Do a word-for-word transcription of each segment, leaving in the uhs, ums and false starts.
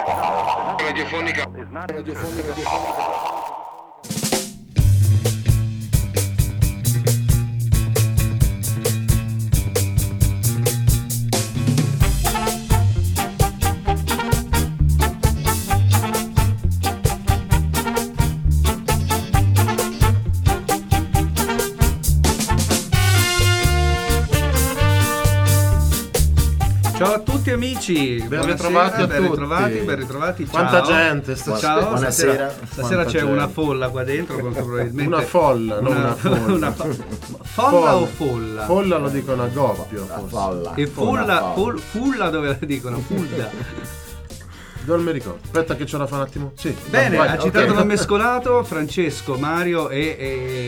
Radiofonica. Radiofonica. Ciao a tutti amici, ben ritrovati a ben tutti. ritrovati, ben ritrovati. Quanta ciao. gente sta Ciao, buonasera. Stasera, stasera c'è gente. una folla qua dentro, probabilmente Una folla, non una folla. una fo- folla o folla? Folla lo dicono a doppio. La folla. E fulla, Una full, fulla dove la dicono? Fulla. Non mi ricordo. Aspetta che ce la fa un attimo. Sì. Bene, vai, agitato ok. non mescolato, Francesco, Mario e,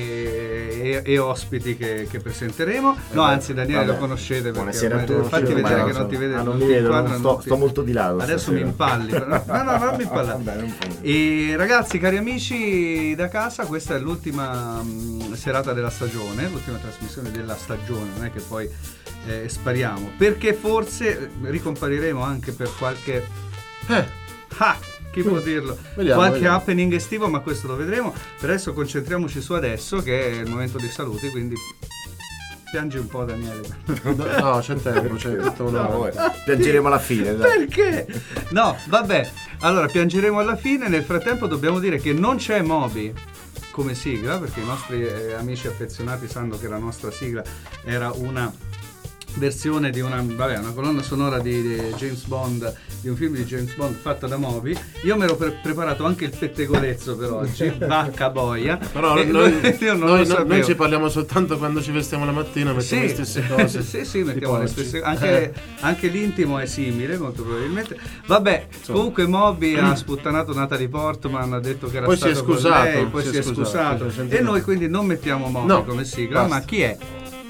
e, e, e ospiti che, che presenteremo. No, anzi Daniele Vabbè. lo conoscete perché Buonasera a ormai- tutti. infatti Ormai vedete lo che so. non ti vede, Ah, non ti mi vedo, inquadra, non non sto, ti- sto molto di lato. Adesso stasera. mi impalli, però- no, no, non mi impallare. Vabbè, non fa niente. E ragazzi, cari amici da casa, questa è l'ultima mh, serata della stagione, l'ultima trasmissione della stagione, non è che poi eh, spariamo, perché forse ricompariremo anche per qualche... Eh, Ah, chi può dirlo? Vediamo, Qualche vediamo. happening estivo, ma questo lo vedremo. Per adesso concentriamoci su adesso, che è il momento dei saluti, quindi piangi un po', Daniele. no, c'è tempo, c'è tutta una No, vabbè. Piangeremo alla fine, dai. Perché? No, vabbè. Allora, piangeremo alla fine. Nel frattempo dobbiamo dire che non c'è Moby come sigla, perché i nostri eh, amici affezionati sanno che la nostra sigla era una versione di una, vabbè, una colonna sonora di, di James Bond, di un film di James Bond fatta da Moby. Io mi ero pre- preparato anche il pettegolezzo per oggi, vacca boia. Però e noi, io non noi, lo sapevo. noi ci parliamo soltanto quando ci vestiamo la mattina, mettiamo le stesse cose. sì, sì, mettiamo Tipo le oggi. stesse anche, anche l'intimo è simile, molto probabilmente. Vabbè, comunque Moby ha sputtanato Natalie Portman, ha detto che era Poi si è stato con scusato, lei, poi si è scusato. si è E noi quindi non mettiamo Moby No, come sigla, basta. ma chi è?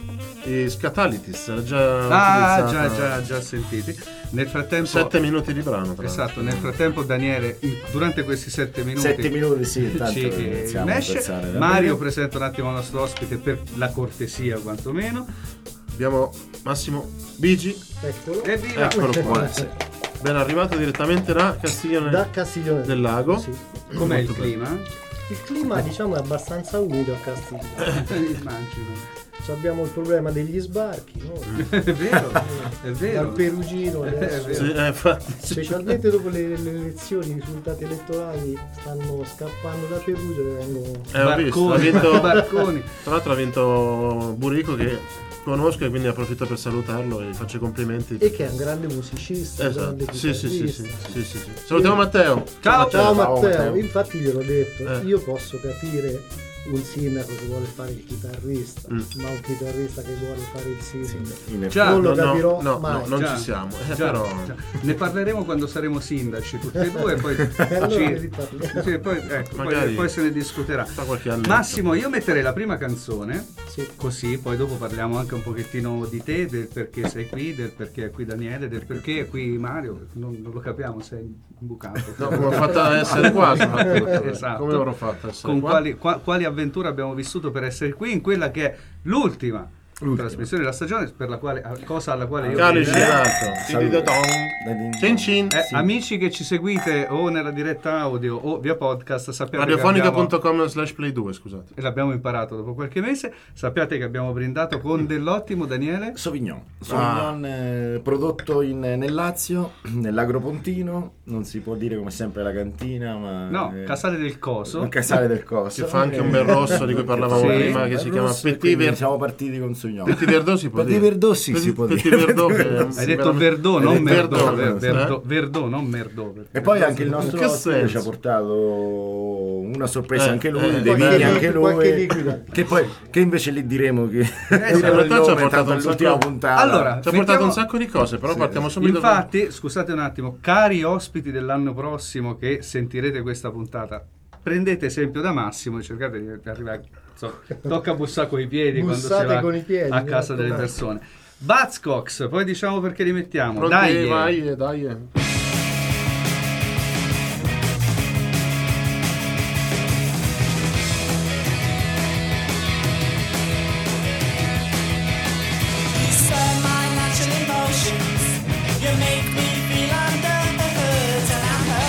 I Scatalitis, era già Ah, utilizzata. già, già, già sentiti. Nel frattempo Sette minuti di brano, tra Esatto, l'altro. nel frattempo Daniele, in- durante questi sette minuti Sette minuti, sì, intanto ci iniziamo a mesce. pensare, va Mario bene? presenta un attimo il nostro ospite per la cortesia quantomeno. Abbiamo Massimo Bigi, Evviva! eccolo qua. Buonasera. Ben arrivato direttamente da Castiglione Da Castiglione del Lago. Sì. Com'è il Molto clima? Il clima diciamo è abbastanza umido a Castiglione. Immagino. Ci abbiamo il problema degli sbarchi, no? È vero, è vero. Dal Perugino adesso, vero. Sì, eh, infatti. specialmente dopo le, le elezioni, i risultati elettorali stanno scappando da Perugia e vengono... Eh, ho visto, ha Barconi, vinto, barconi. tra l'altro ha vinto Burico, che conosco, e quindi approfitto per salutarlo e faccio i complimenti. E che è un grande musicista, un Esatto, grande sì, sì, sì, sì, chitarrista. sì, sì, sì. Salutiamo Matteo. Ciao. Ciao Ciao, Matteo, Matteo. infatti gliel'ho detto, Eh. io posso capire un sindaco che vuole fare il chitarrista, Mm. ma un chitarrista che vuole fare il sindaco. In effetti. Già, non lo No, no, capirò no, mai. no, non Già, ci siamo. Eh, già, però già. Ne parleremo quando saremo sindaci tutti e due, poi, allora ci- ne riparliamo. sì, poi, ecco, poi- Magari- poi se ne discuterà. tra qualche anno. Massimo, io metterei la prima canzone, Sì. così poi dopo parliamo anche un pochettino di te, del perché sei qui, del perché è qui Daniele, del perché è qui Mario, non, non lo capiamo, sei imbucato. No, come ho fatto ad essere qua, soprattutto. Esatto. Come avrò fatto ad essere Con qua? quali, qua- quali avventure abbiamo vissuto per essere qui in quella che è l'ultima, trasmissione della stagione, per la quale, cosa alla quale io Calice direi- d'alto. Saluto. Tididodon. Cin cin. Eh, Amici che ci seguite o nella diretta audio o via podcast, sappiate che abbiamo, Radiofonica punto com slash play due, scusate. e l'abbiamo imparato dopo qualche mese, sappiate che abbiamo brindato con dell'ottimo Daniele. Sauvignon, Sauvignon Ah. eh, prodotto in, nel Lazio, nell'Agropontino, non si può dire come sempre la cantina, ma No, eh, Casale del Coso. il Casale del Coso. Si fa anche un bel rosso di cui parlavamo Sì. prima, che Bel si chiama rosso, e Petit quindi Verdot. siamo partiti con Sauvignon. Petit Verdot si può Petit dire. Verdot sì, si può Petit dire. Verdot che è Hai detto Verdot, non Hai detto Merdot, Verdot, Ver- eh? Verdot, Verdot, non Merdot. perché- E poi anche il nostro Che ospite senso? ci ha portato una sorpresa, Eh, anche lui, eh, dei qualche- vini anche qualche lui, liquida. che poi che invece lì diremo che diremo in realtà il ci ha nome, portato tanto un all'ultima sacco- puntata. Allora, Ci ha portato mettiamo- un sacco di cose, però Sì, partiamo sì. subito con- Infatti, scusate un attimo, cari ospiti dell'anno prossimo che sentirete questa puntata, prendete esempio da Massimo e cercate di arrivare, insomma, tocca bussare coi piedi quando si Bussate va con i piedi, a mi casa delle raccomando. persone. Buzzcocks, poi diciamo perché li mettiamo. Pronti? Dai, vai, dai. Stir my natural emotions. You make me feel under the hood and I'm hurt.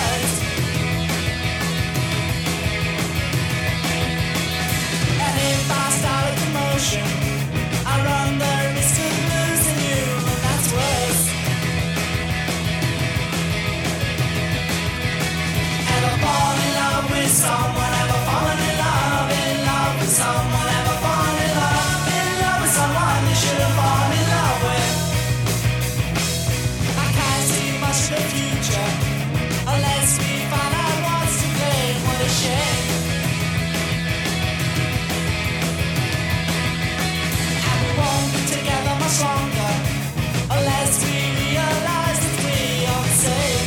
the future unless we find out what's to blame. What a shame. And we won't be together much longer unless we realize that we are the same.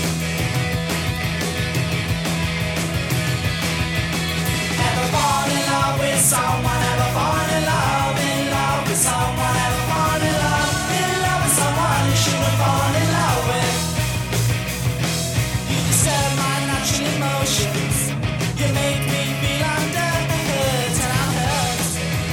Ever fall in love with someone? Ever fall in love, in love with someone? Ever fall in love, in love with someone you shouldn't fall in love with? You disturb my natural emotions. You make me feel under the hurt, and I'm hurt.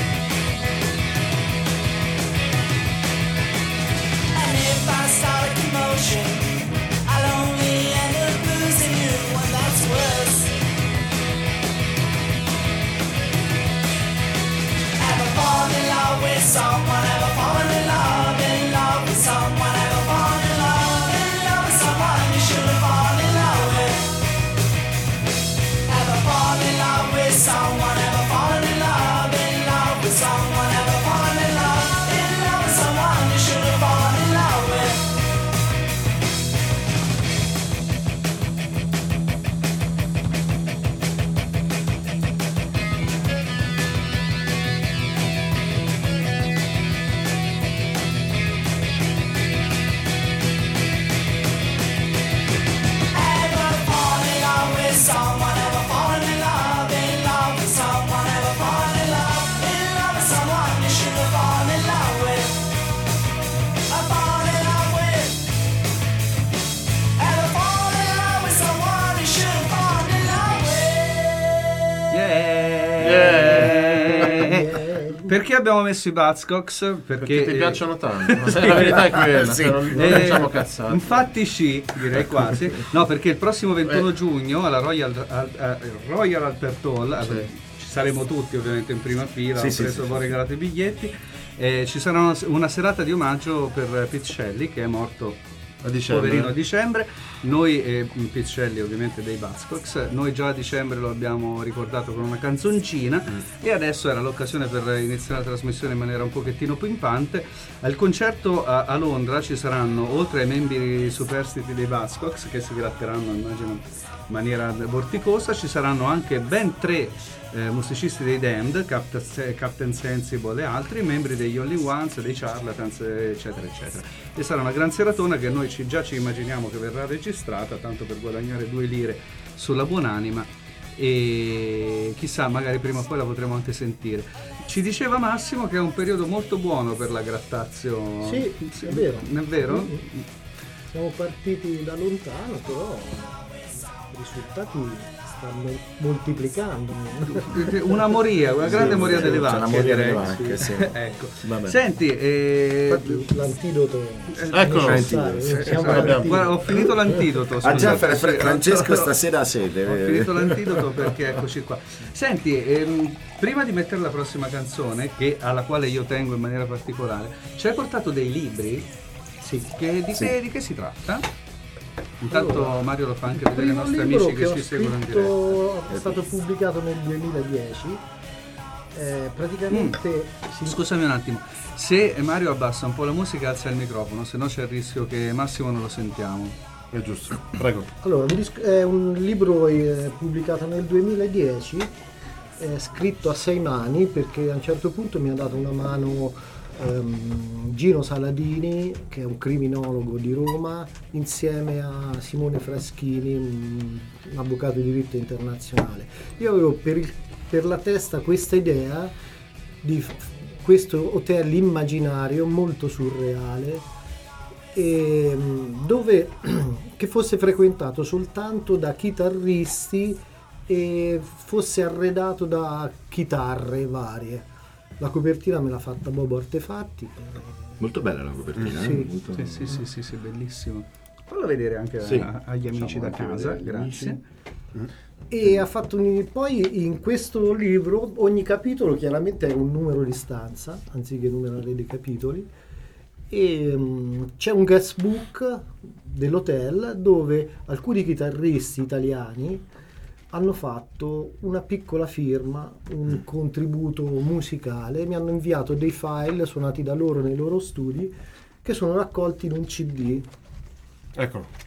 And if I start a commotion, I'll only end up losing you, and that's worse. Ever fall in love with someone? Ever fall in love, in love with someone? Ever fall in love, in love with someone you shouldn't fall in love with? Ever fall in love with someone? Ever fall in love, in love with someone? Ever fall in love, in love with someone you shouldn't fall in love with? Ever fall in love with someone? Ever fall in love, in love with someone? Ever fall in love, in love with someone you shouldn't fall in love with? I fall in love with. Ever fall in love with someone you shouldn't fall in love with? Yeah. Perché abbiamo messo i Buzzcocks? Perché, Perché ti eh, piacciono tanto. Ma la verità è quella, Sì. cioè, non, non Eh, diciamo cazzate. Infatti sì, direi quasi. No, perché il prossimo ventuno giugno alla Royal, al, al- Royal Albert Hall, al- Sì. ci saremo tutti ovviamente in prima fila, Sì, ho sì, preso, sì, ho sì. regalato i biglietti. Eh, ci sarà una, una serata di omaggio per Pizzelli, che è morto A dicembre. poverino a dicembre. Noi, eh, Pizzelli ovviamente dei Buzzcocks, noi già a dicembre lo abbiamo ricordato con una canzoncina e adesso era l'occasione per iniziare la trasmissione in maniera un pochettino pimpante. Al concerto a, a Londra ci saranno, oltre ai membri superstiti dei Buzzcocks che si gratteranno immagino in maniera vorticosa, ci saranno anche ben tre eh, musicisti dei Damned, Captain, Se- Captain Sensible e altri, membri degli Only Ones, dei Charlatans, eccetera eccetera. E sarà una gran seratona che noi ci, già ci immaginiamo che verrà registrata, tanto per guadagnare due lire sulla buonanima, e chissà, magari prima o poi la potremo anche sentire. Ci diceva Massimo che è un periodo molto buono per la grattazio. Sì, è vero. È vero? Siamo partiti da lontano, però i risultati stanno moltiplicando. Una moria, una grande Sì, moria sì, delle c'è vacche, una moria direi. delle vacche, sì. Ecco. Vabbè. Senti, eh, Infatti l'antidoto Eccolo. è necessario, Sì, siamo l'abbiamo. partiti. guarda, ho finito l'antidoto. Ah già, scusate. Fra- Fra- Sì, Francesco ho- stasera ha sede. Ho finito l'antidoto perché eccoci qua. Senti, ehm, prima di mettere la prossima canzone, che, alla quale io tengo in maniera particolare, ci hai portato dei libri? Sì. Che, di, Sì. che, di che si tratta? Intanto Allora, Mario lo fa anche Il vedere ai primo nostri libro amici che, che ho ci seguono in diretta. scritto è stato pubblicato nel duemiladieci. Eh, praticamente si- Scusami un attimo, se Mario abbassa un po' la musica alza il microfono, se no c'è il rischio che Massimo non lo sentiamo. È giusto. Prego. Allora, un dis- è un libro eh, pubblicato nel duemiladieci, eh, scritto a sei mani, perché a un certo punto mi ha dato una mano ehm, Gino Saladini, che è un criminologo di Roma, insieme a Simone Fraschini, un, un avvocato di diritto internazionale. Io avevo per, il- per la testa questa idea di f- questo hotel immaginario molto surreale, e, mh, dove che fosse frequentato soltanto da chitarristi e fosse arredato da chitarre varie. La copertina me l'ha fatta Bobo Artefatti. Molto bella la copertina. Sì. eh? Molto- Sì, sì, sì, sì, sì, bellissimo. Fallo vedere anche Sì. a- agli amici Facciamo da anche casa, vedere agli grazie. E ha fatto un- poi in questo libro ogni capitolo chiaramente è un numero di stanza, anziché numerare dei capitoli, e mm, c'è un guestbook dell'hotel dove alcuni chitarristi italiani hanno fatto una piccola firma, un contributo musicale, mi hanno inviato dei file suonati da loro nei loro studi che sono raccolti in un C D. Eccolo.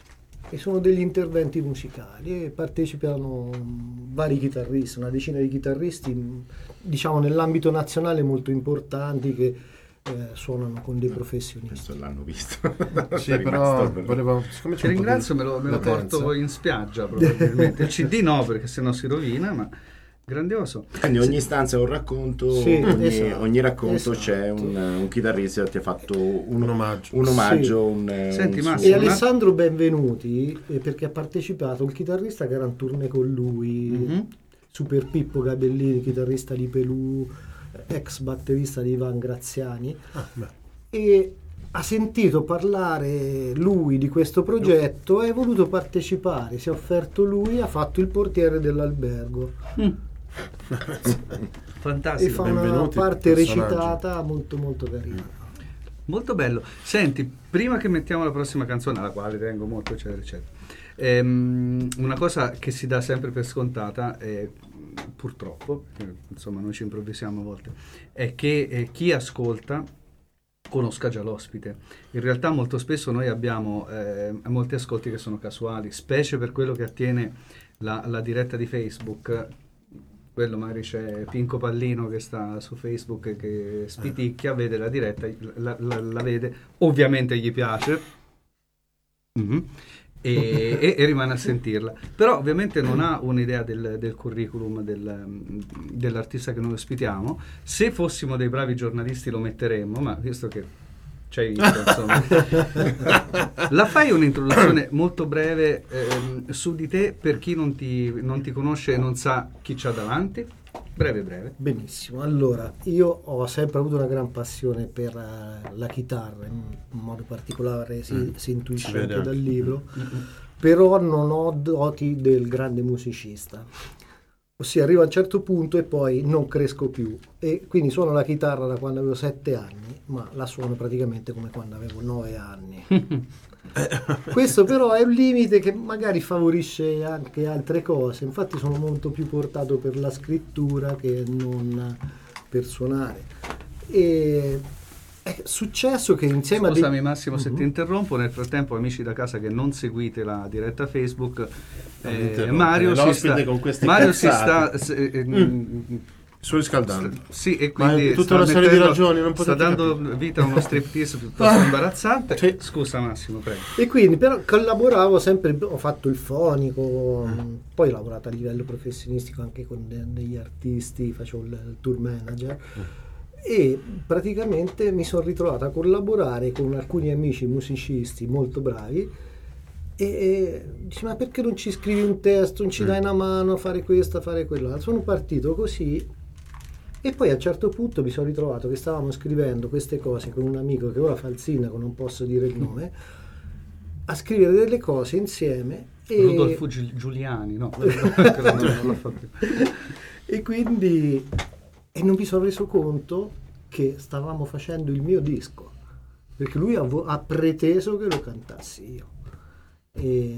e sono degli interventi musicali e partecipano vari chitarristi, una decina di chitarristi, diciamo nell'ambito nazionale molto importanti, che eh, suonano con dei professionisti. Questo l'hanno visto. Sì, È però rimasto per- volevo, siccome c'è Ti un po' di ringrazio, me lo, me lo latenza. porto in spiaggia probabilmente. Il C D no, perché sennò si rovina, ma grandioso. Quindi ogni stanza è un racconto, Sì, ogni, esatto, ogni racconto esatto. c'è un, un chitarrista che ti ha fatto un, Un omaggio. un omaggio, Sì. un, eh, Senti, un suo- Massimo, E una- Alessandro Benvenuti, eh, perché ha partecipato, il chitarrista che era in tournée con lui, Mhm. Super Pippo Gabellini, chitarrista di Pelù, ex batterista di Ivan Graziani, Ah, beh. e ha sentito parlare lui di questo progetto e ha voluto partecipare, si è offerto lui, ha fatto il portiere dell'albergo e Fantastico. fa una benvenuti, parte personaggi. recitata molto molto carina. Molto bello. Senti, prima che mettiamo la prossima canzone, alla quale tengo molto, eccetera, eccetera, ehm, una cosa che si dà sempre per scontata, è, purtroppo, eh, insomma noi ci improvvisiamo a volte, è che eh, chi ascolta conosca già l'ospite. In realtà molto spesso noi abbiamo eh, molti ascolti che sono casuali, specie per quello che attiene la, la diretta di Facebook. Quello magari c'è Pinco Pallino che sta su Facebook e che spiticchia, vede la diretta, la, la- la vede, ovviamente gli piace, Mhm. e, e- e rimane a sentirla. Però ovviamente non ha un'idea del, del curriculum del- dell'artista che noi ospitiamo. Se fossimo dei bravi giornalisti lo metteremmo, ma visto che c'hai visto, insomma. La fai un'introduzione molto breve ehm, su di te per chi non ti, non ti conosce e non sa chi c'ha davanti? Breve breve. Benissimo, allora io ho sempre avuto una gran passione per eh, la chitarra, in modo particolare si, si intuisce si vede anche dal anche. libro, però non ho doti del grande musicista, ossia arrivo a un certo punto e poi non cresco più, e quindi suono la chitarra da quando avevo sette anni, ma la suono praticamente come quando avevo nove anni. Questo però è un limite che magari favorisce anche altre cose, infatti sono molto più portato per la scrittura che non per suonare. E è successo che insieme Scusami a dei... Massimo se Mhm. ti interrompo, nel frattempo amici da casa che non seguite la diretta Facebook, Non mi eh, interrompere. Mario, si L'ospite sta, con queste Mario si cazzate. sta... se- eh, mm. Surriscaldando. Sì, e Ma quindi tutta sta una serie di mettendo- ragioni, non sta potete dando capire. vita a uno striptease piuttosto imbarazzante. Sì. Scusa Massimo, prego. E quindi però collaboravo sempre, ho fatto il fonico, poi ho lavorato a livello professionistico anche con de- degli artisti, facevo il, il tour manager e praticamente mi sono ritrovato a collaborare con alcuni amici musicisti molto bravi e, e dici ma perché non ci scrivi un testo, non ci dai una mano a fare questo, a fare quell'altro. Sono partito così e poi a un certo punto mi sono ritrovato che stavamo scrivendo queste cose con un amico che ora fa il sindaco, non posso dire il nome, a scrivere delle cose insieme e, Rodolfo Giul- Giuliani, no, non, non lo fa più. e quindi e non mi sono reso conto che stavamo facendo il mio disco, perché lui ha, vo- ha preteso che lo cantassi io e,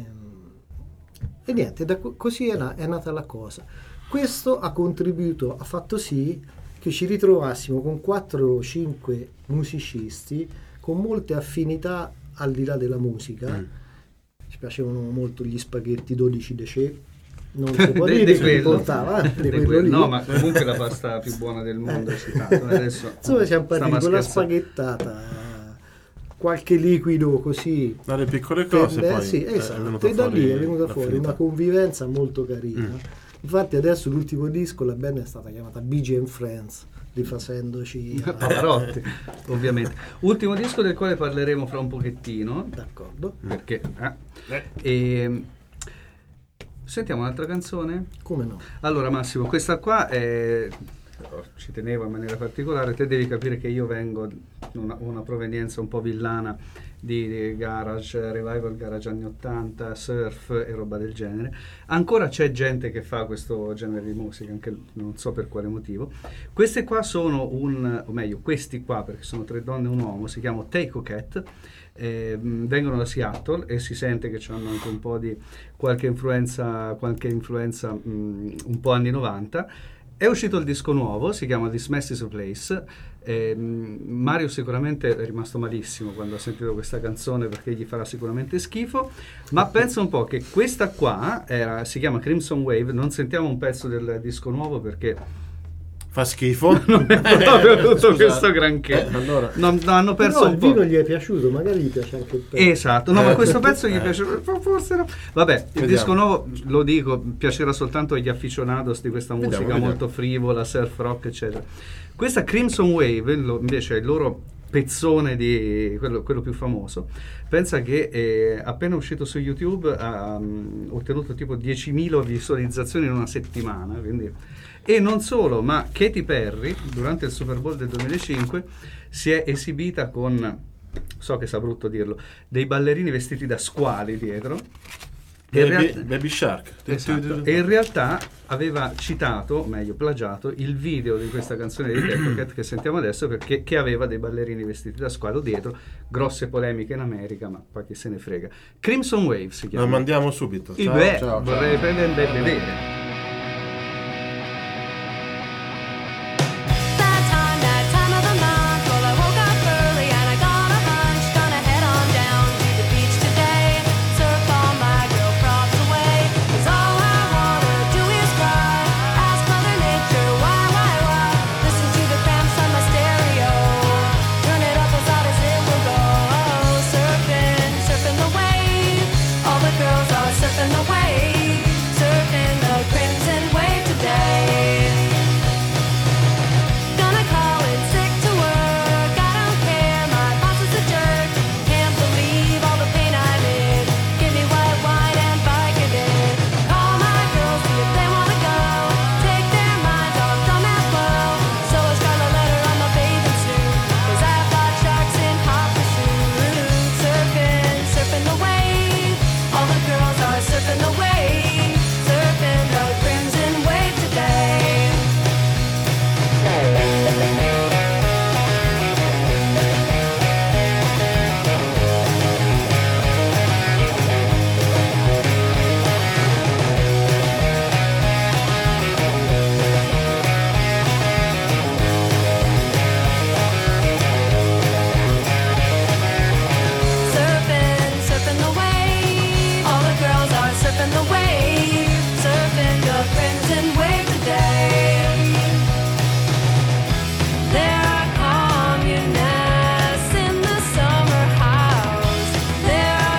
e niente, da co- così è, na- è nata la cosa. Questo ha contribuito, ha fatto sì che ci ritrovassimo con quattro o cinque musicisti con molte affinità al di là della musica. Ci piacevano molto gli spaghetti dodici decè, non si può De- dire de che quello. portava, eh, di De quello quello. lì. No, ma comunque la pasta più buona del mondo è citato. Adesso Insomma siamo partiti stiamo con la scherzando. spaghettata, qualche liquido così. Dalle piccole cose per- poi sì, è esatto, venuta e da fuori lì è venuta la fuori finta. una convivenza molto carina. Mm. Infatti adesso l'ultimo disco la band è stata chiamata B G and Friends, rifacendoci a... Pavarotti, ovviamente. Ultimo disco del quale parleremo fra un pochettino, D'accordo? perché eh. E, sentiamo un'altra canzone? Come no? Allora Massimo, questa qua è, ci tenevo in maniera particolare, te devi capire che io vengo da una, una provenienza un po' villana di, di garage, revival garage anni ottanta, surf e roba del genere. Ancora c'è gente che fa questo genere di musica, anche non so per quale motivo. Queste qua sono un, o meglio questi qua, perché sono tre donne e un uomo, si chiamano Take Cat. Eh, mh, vengono da Seattle e si sente che hanno anche un po' di qualche influenza qualche influenza mh, un po' anni novanta è uscito il disco nuovo, si chiama This Mess is a Place. Eh, Mario sicuramente è rimasto malissimo quando ha sentito questa canzone perché gli farà sicuramente schifo, ma pensa un po' che questa qua era, si chiama Crimson Wave. Non sentiamo un pezzo del disco nuovo perché fa schifo. non è proprio tutto Scusate. questo granché. Eh, allora. non, no, hanno perso Però un il po'. vino gli è piaciuto, magari gli piace anche il pezzo. Esatto, no, ma Eh. questo pezzo gli Eh. piace, forse no. Vabbè, il Vediamo. disco nuovo, lo dico, piacerà soltanto agli aficionados di questa musica Vediamo, vediamo. molto frivola, surf rock, eccetera. Questa Crimson Wave, lo- invece, è il loro pezzone di quello, quello più famoso. Pensa che è appena uscito su YouTube ha um, ottenuto tipo diecimila visualizzazioni in una settimana, quindi. E non solo, ma Katy Perry durante il Super Bowl del duemilacinque si è esibita con, so che sa brutto dirlo, dei ballerini vestiti da squali dietro. E in Baby, realtà- Baby Shark. Esatto. E in realtà aveva citato, meglio plagiato, il video di questa canzone di Cat che sentiamo adesso, perché che aveva dei ballerini vestiti da squalo dietro. Grosse polemiche in America, ma poi chi se ne frega. Crimson Wave si Lo chiama. mandiamo subito. Il Ciao, beh, ciao, vorrei ciao. prendere e vedere. That time, that time of the month. Well, I woke up early and I got a hunch. Gonna head on down to the beach today. Surf all my girl props away. 'Cause all I wanna do is cry. Ask Mother Nature why, why, why. Listen to the cramps on my stereo. Turn it up as loud as it will go. Surfing, surfing the wave. All the girls are surfing the wave. Surfing the crimson wave today. Gonna call in sick to work. I don't care, my boss is a jerk. Can't believe all the pain I'm in. Give me white wine and Vicodin. Call my girls, see if they wanna go. Take their minds off dumb and slow. So I start a letter on my bathing suit. 'Cause I've got sharks in hot pursuit. Surfing, surfing the wave. All the girls are surfing the wave. Surfing the crimson wave today. Surfing, surfing the wave. All the girls are surfing the wave. Surfing the crimson wave today. There are communists in the summer house. There are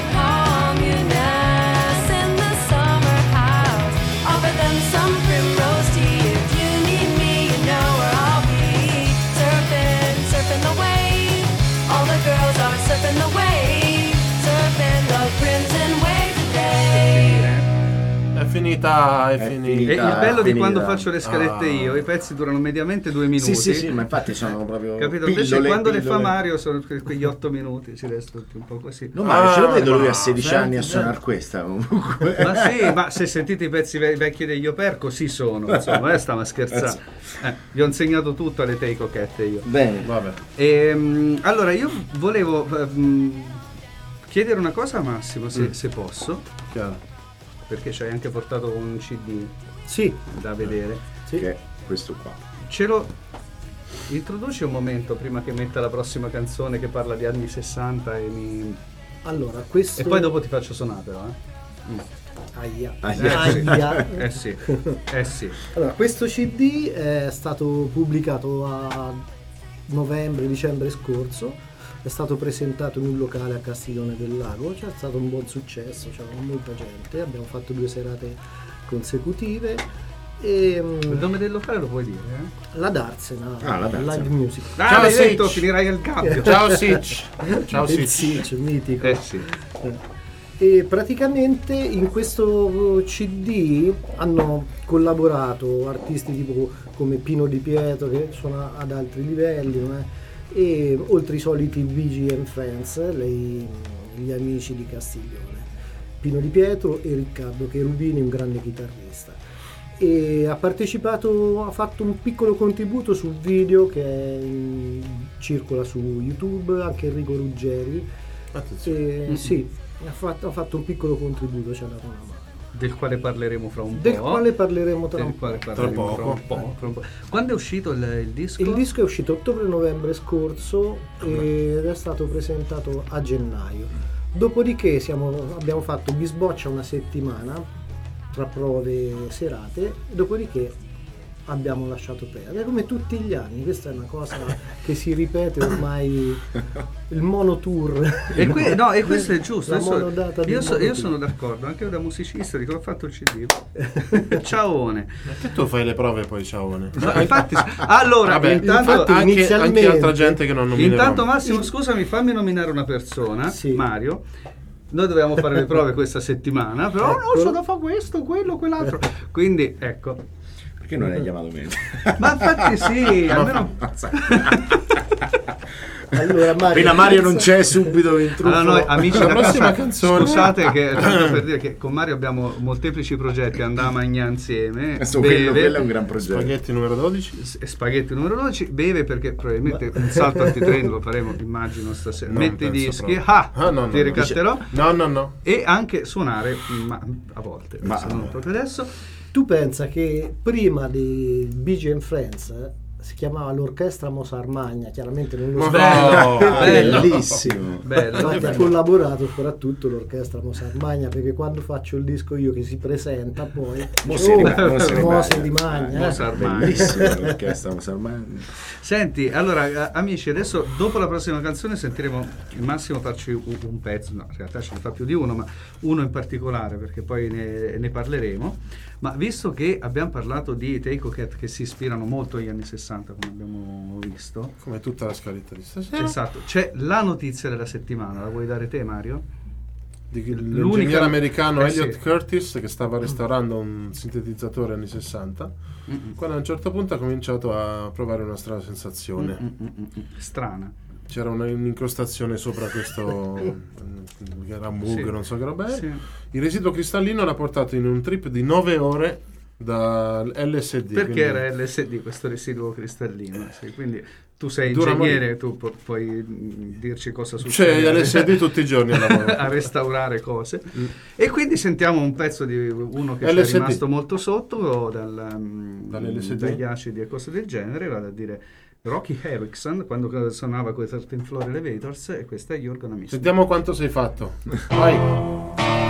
communists in the summer house. Offer them some primrose tea. If you need me, you know where I'll be. Surfing, surfing the wave. All the girls are surfing the wave. Surfing the crimson wave today. È finita, è, È finita. E finita. il bello di finita. quando faccio le scalette Ah. io, i pezzi durano mediamente due minuti. Sì, sì, sì, ma infatti sono proprio Capito? Invece pillole, quando le fa pillole. Mario sono que- quegli otto minuti, ci resta tutti un po' così. No, ma ce lo Ah, vedo lui ma a sedici senti, anni a senti. suonare questa comunque. Ma sì, ma se sentite i pezzi ve- vecchi degli Oper, così sono, insomma, eh, stavo a scherzare. Eh, vi ho insegnato tutto alle tei cochette io. Bene. Vabbè. Ehm, allora, io volevo ehm, chiedere una cosa a Massimo, se, Mm. se posso, Chiaro. perché ci hai anche portato un C D Sì, da vedere. sì. Che è questo qua. Ce lo introduci un momento prima che metta la prossima canzone che parla di anni sessanta e mi... Allora, questo... E poi dopo ti faccio suonare però, eh. Mm. Aia. Aia. Aia. Eh sì, eh sì. Allora, questo C D è stato pubblicato a novembre-dicembre scorso, è stato presentato in un locale a Castiglione del Lago, c'è stato un buon successo, c'era molta gente, abbiamo fatto due serate consecutive e Il mm, nome del locale lo puoi dire, eh? la Darsena, Ah, la Darsena. live music. Ah, Ciao, l'hai Sitch. detto, finirai al gabbio. Ciao Sitch. Ciao Il Sitch. Sitch, mitico. Eh sì. E praticamente in questo C D hanno collaborato artisti tipo come Pino Di Pietro, che suona ad altri livelli, non è? E oltre i soliti B G and Friends, lei- gli amici di Castiglione, Pino Di Pietro e Riccardo Cherubini, un grande chitarrista. E ha partecipato, ha fatto un piccolo contributo sul video che è in- circola su YouTube, anche Enrico Ruggeri. Attenzione. E, sì, ha fatto, ha fatto un piccolo contributo, ci ha dato una mano. del quale parleremo fra un del po'. quale parleremo tra del un po'. quale parleremo Tra fra un po', fra un po'. Quando è uscito il, il disco? Il disco è uscito ottobre-novembre scorso ed è stato presentato a gennaio. Dopodiché siamo, abbiamo fatto bisboccia una settimana tra prove e serate, dopodiché abbiamo lasciato perdere, come tutti gli anni. Questa è una cosa che si ripete ormai, il monotour. E, que- no, e questo è giusto. La Adesso- monodata del io, so- io monotour. sono d'accordo, anche da musicista, dico ho fatto il C D. Ciaone. Che tu fai le prove poi, ciaone. No, infatti, allora, Vabbè, intanto, infatti, anche, inizialmente- anche altra gente che non nominerò. intanto Massimo, scusami, fammi nominare una persona, Sì. Mario. Noi dovevamo fare le prove questa settimana, però Ecco. non so da fare questo, quello, quell'altro. Quindi, ecco. Perché non hai chiamato me? Ma infatti sì, almeno... Allora, Mario, Appena Mario non c'è, subito in truffa. Allora noi amici La da prossima casa, canzone. scusate che tanto per dire che con Mario abbiamo molteplici progetti, andiamo a mangiare insieme, Adesso quello, beve, quello è un gran progetto. Spaghetti numero dodici. s- spaghetti numero dodici, beve perché probabilmente un salto antitrend lo faremo, immagino stasera, No, mette i penso dischi, proprio. ah, Ah, no, no, ti no. ricatterò, No, no, no. e anche suonare, ma a volte, Ma- adesso non proprio adesso. tu pensa che prima di B G and Friends eh, si chiamava l'orchestra Mozart Magna, chiaramente non lo so. Bello, bello. Bellissimo. Bello. Infatti ha collaborato soprattutto l'orchestra Mozart Magna, perché quando faccio il disco io che si presenta poi Mosè oh, di Ma- Mosè di Mosè Magna. di Magna, eh. Mozart Magna. Bellissimo l'orchestra Musalmana. Senti, allora eh, amici, adesso dopo la prossima canzone sentiremo il Massimo farci un, un pezzo, no, in realtà ce ne fa più di uno, ma uno in particolare perché poi ne, ne parleremo. Ma visto che abbiamo parlato di Take Cat che si ispirano molto agli anni sessanta, come abbiamo visto, Come tutta la scaletta di stasera. esatto, c'è la notizia della settimana, la vuoi dare te Mario? Di- L'unica- L'ingegnere americano eh, Elliot sì. Curtis, che stava restaurando un sintetizzatore anni sessanta, Mm-mm. quando a un certo punto ha cominciato a provare una strana sensazione. Mm-mm-mm-mm. Strana. C'era una- un'incrostazione sopra questo che era un bug, Sì. non so che roba è. Sì. Il residuo cristallino l'ha portato in un trip di nove ore da L S D. Perché quindi- era L S D questo residuo cristallino? Sì, quindi tu sei Dura ingegnere, molto. tu pu- puoi mm, dirci cosa C'è succede L S D tutti i giorni al lavoro. a restaurare cose. E quindi sentiamo un pezzo di uno che L S D. ci è rimasto molto sotto dal, mm, Dall'L S D. dagli acidi e cose del genere, vale a dire Rocky Erickson quando suonava con i tredici Floor Elevators, e questa è You're Gonna Miss Me. Sentiamo quanto sei fatto. Vai.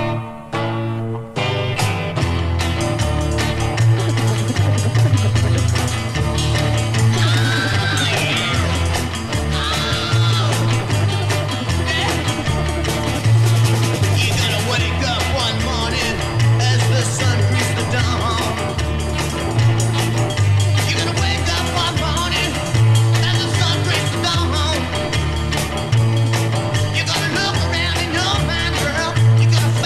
You're gonna wake up one morning as the sun greets the dawn. You're gonna wake up one morning as the sun greets the dawn. You're gonna look around in your mind, girl. You're gonna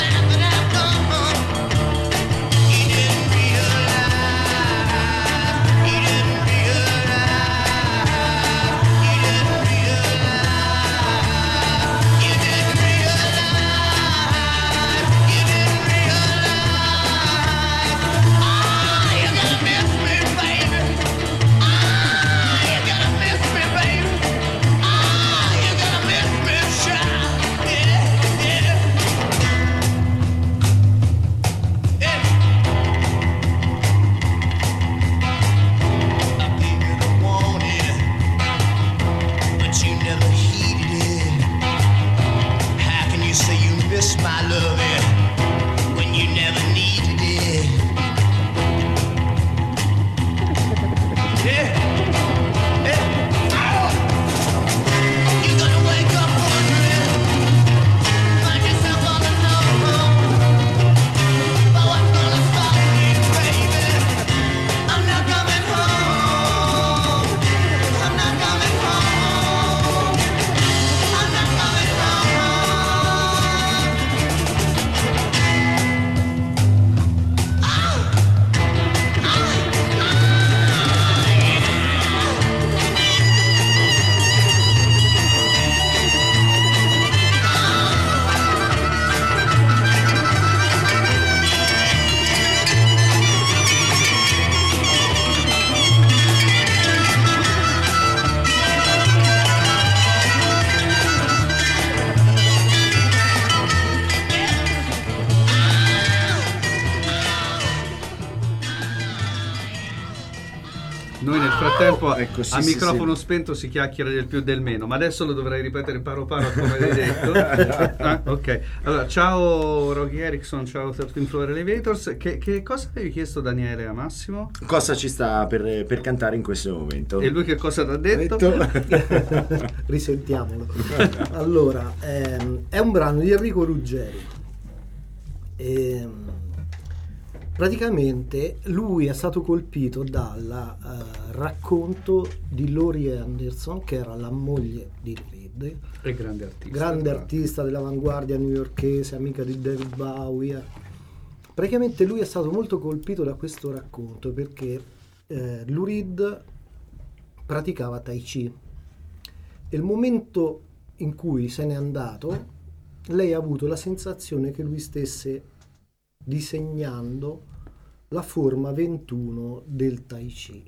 noi nel frattempo Ecco, sì, a sì, microfono sì. spento si chiacchiera del più e del meno, ma adesso lo dovrai ripetere paro paro come hai detto. Ah, ok, allora ciao Rocky Erickson, ciao thirteen Floor Elevators. Che, che cosa avevi chiesto Daniele a Massimo? Cosa ci sta per, per cantare in questo momento? E lui che cosa ti ha detto? Risentiamolo. Allora, ehm, è un brano di Enrico Ruggeri. Ehm, praticamente lui è stato colpito dal eh, racconto di Laurie Anderson, che era la moglie di Reed, È grande artista. grande tra l'altro. artista dell'avanguardia newyorkese, amica di David Bowie. Praticamente lui è stato molto colpito da questo racconto perché eh, Lou Reed praticava Tai Chi. E il momento in cui se n'è andato, lei ha avuto la sensazione che lui stesse disegnando la forma ventuno del Tai Chi.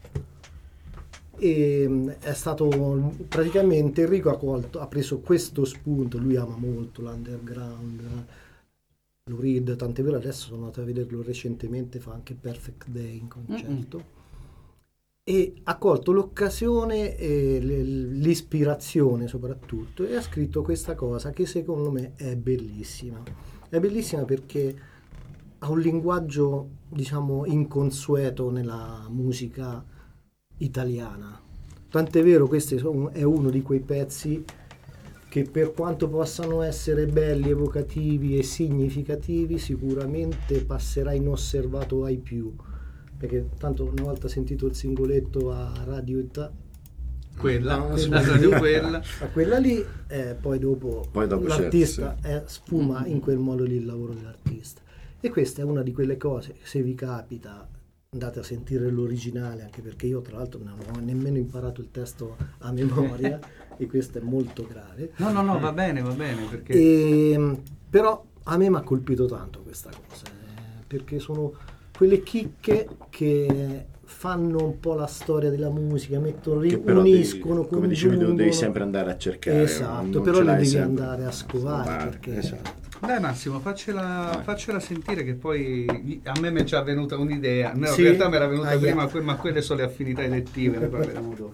E mh, è stato praticamente Enrico ha, colto, ha preso questo spunto. Lui ama molto l'underground, Lou Reed, tant'è vero adesso sono andato a vederlo recentemente, fa anche Perfect Day in concerto. Mm-mm. E ha colto l'occasione e l- l'ispirazione soprattutto e ha scritto questa cosa che secondo me è bellissima. È bellissima perché ha un linguaggio, diciamo, inconsueto nella musica italiana. Tant'è vero, questo è uno di quei pezzi che, per quanto possano essere belli, evocativi e significativi, sicuramente passerà inosservato ai più. Perché tanto una volta sentito il singoletto a Radio Età, Quella, No, quella, sì. radio quella. a quella lì, eh, poi dopo, Poi dopo l'artista certo, eh, sfuma in quel modo lì il lavoro dell'artista. E questa è una di quelle cose, se vi capita andate a sentire l'originale, anche perché io tra l'altro non ho nemmeno imparato il testo a memoria e questo è molto grave. No, no, no, va bene, va bene, perché E, però a me mi ha colpito tanto questa cosa, eh, perché sono quelle chicche che fanno un po' la storia della musica, mettono, Che però riuniscono, devi, come dicevi tu, devi congiungono. sempre andare a cercare. Esatto, non però ce le l'hai devi sempre. andare a scovare, Scovare, perché esatto. dai Massimo, faccela, faccela sentire che poi a me mi è già venuta un'idea. No, Sì? in realtà mi era venuta Ah, prima, yeah. que- ma quelle sono le affinità elettive, ne parleremo dopo.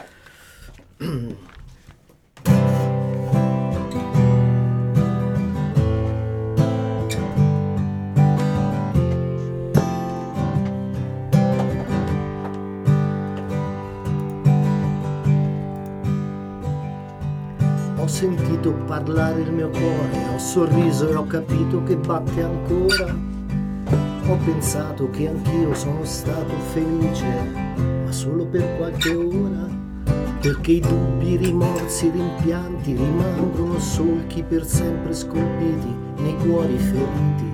ho sentito parlare il mio cuore, ho sorriso e ho capito che batte ancora. Ho pensato che anch'io sono stato felice, ma solo per qualche ora, perché i dubbi, i rimorsi, i rimpianti rimangono solchi per sempre scolpiti nei cuori feriti.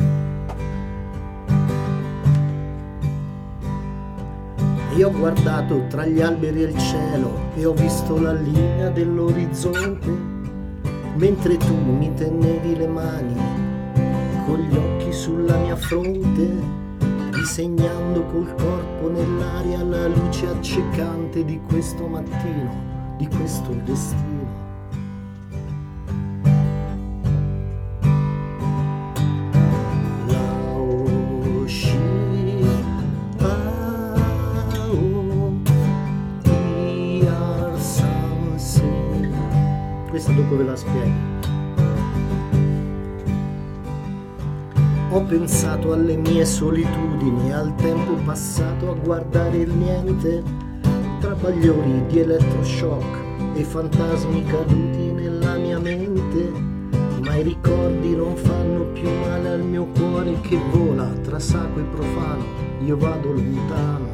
E ho guardato tra gli alberi e il cielo e ho visto la linea dell'orizzonte, mentre tu mi tenevi le mani con gli occhi sulla mia fronte, disegnando col corpo nell'aria la luce accecante di questo mattino, di questo destino. Questa dopo ve la spiego. Ho pensato alle mie solitudini, al tempo passato a guardare il niente, tra bagliori di elettroshock e fantasmi caduti nella mia mente, ma i ricordi non fanno più male al mio cuore che vola tra sacro e profano, io vado lontano.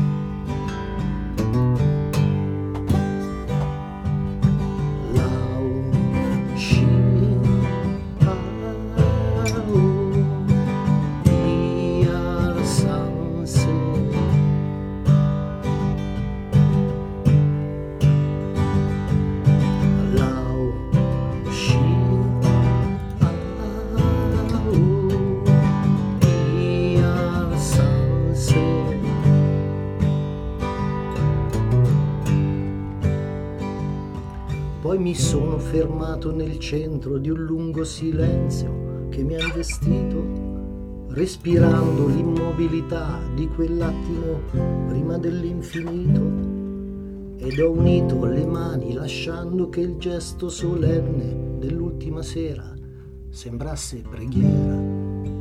Poi mi sono fermato nel centro di un lungo silenzio che mi ha investito respirando l'immobilità di quell'attimo prima dell'infinito, ed ho unito le mani lasciando che il gesto solenne dell'ultima sera sembrasse preghiera.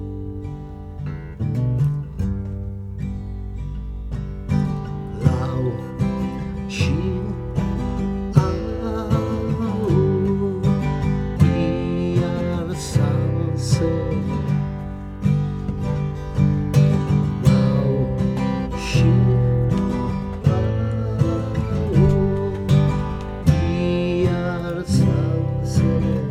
Lao Shin Ao Yar Sanse Lao Shin Ao Yar Sanse.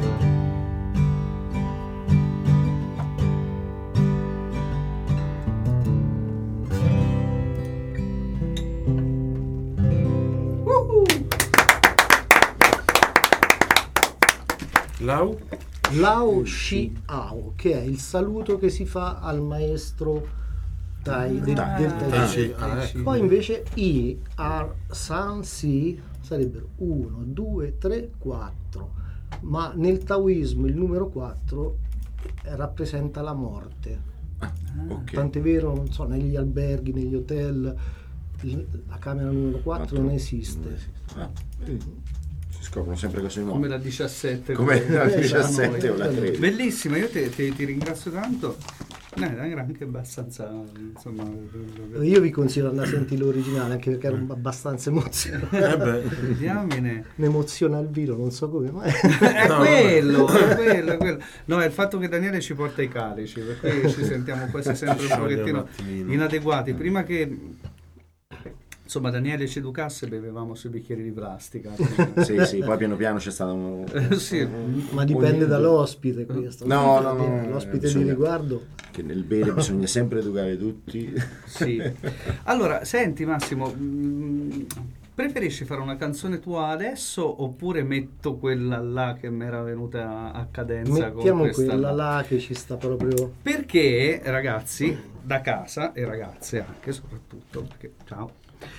Lau? Lao Shi Ao, che è il saluto che si fa al maestro Tai, del, del Tai Tai Chi. Chi, ah, ecco. Poi invece I, Ar, San, Si sarebbero uno, due, tre, quattro, ma nel taoismo il numero quattro rappresenta la morte. Ok. Tant'è vero, non so, negli alberghi, negli hotel, il- la camera numero quattro non esiste. Ah, quindi si scoprono sempre cose nuove. Come la diciassette. Come la Esatto. diciassette o la tredici. Bellissima, io te- te- ti ringrazio tanto. No, era anche abbastanza, insomma, Io vi consiglio di andare a sentire l'originale, anche perché ero abbastanza emozionato. Eh beh, diamine. Mi emoziona il vino, non so come, ma È No, quello, è quello, è quello. No, è il fatto che Daniele ci porta i calici, per cui ci sentiamo quasi sempre un Scioglie un pochettino attimino. inadeguati. Prima che insomma Daniele ci educasse bevevamo sui bicchieri di plastica. Sì, sì, poi piano piano c'è stato un... Eh, sì. ma dipende dall'ospite questo. No, no, no, L'ospite bisogna- di riguardo. che nel bere bisogna sempre educare tutti. Sì. Allora, senti Massimo, mh, preferisci fare una canzone tua adesso oppure metto quella là che mi era venuta a cadenza con Mettiamo questa quella là? là che ci sta proprio. Perché ragazzi, da casa e ragazze anche soprattutto, perché ciao,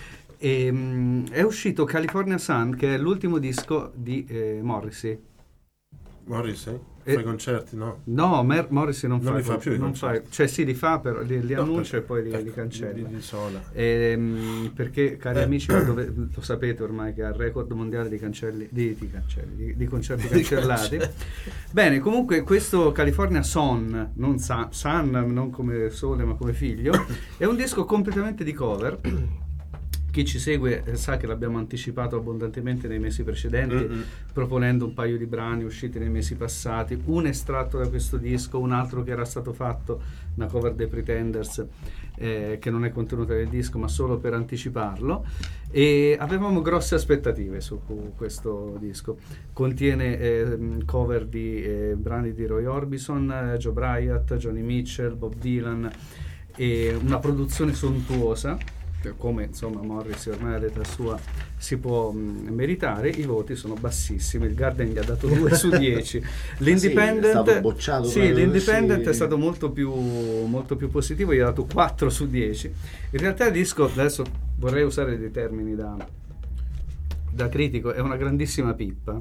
ehm, è uscito California Sun, che è l'ultimo disco di eh, Morrissey. Morrissey? Eh, Fai concerti, no? No, Mer- Morrissey non, Non fa, li fa più i non concerti. fa- cioè sì, li fa, però li, li No, annuncia e perché- poi li, ecco, li cancella. Di, di sola. Ehm, perché cari Eh. amici, lo, dove- lo sapete ormai che ha il record mondiale di cancelli di, di cancelli di, di concerti cancellati. Bene, comunque questo California Sun, non Sun, Sun non come sole ma come figlio, è un disco completamente di cover. Chi ci segue eh, sa che l'abbiamo anticipato abbondantemente nei mesi precedenti, Mm-mm. proponendo un paio di brani usciti nei mesi passati, un estratto da questo disco, un altro che era stato fatto, una cover dei Pretenders, eh, che non è contenuta nel disco ma solo per anticiparlo, e avevamo grosse aspettative su questo disco. Contiene eh, cover di eh, brani di Roy Orbison, eh, Joe Bryant, Johnny Mitchell, Bob Dylan, e una produzione sontuosa, come insomma Morrissey ormai all'età sua si può mh, meritare. I voti sono bassissimi, il Guardian gli ha dato due su dieci, l'Independent, Sì, è stato bocciato sì, proprio, l'Independent sì. è stato molto più, molto più positivo, gli ha dato quattro su dieci. In realtà il disco, adesso vorrei usare dei termini da, da critico, è una grandissima pippa.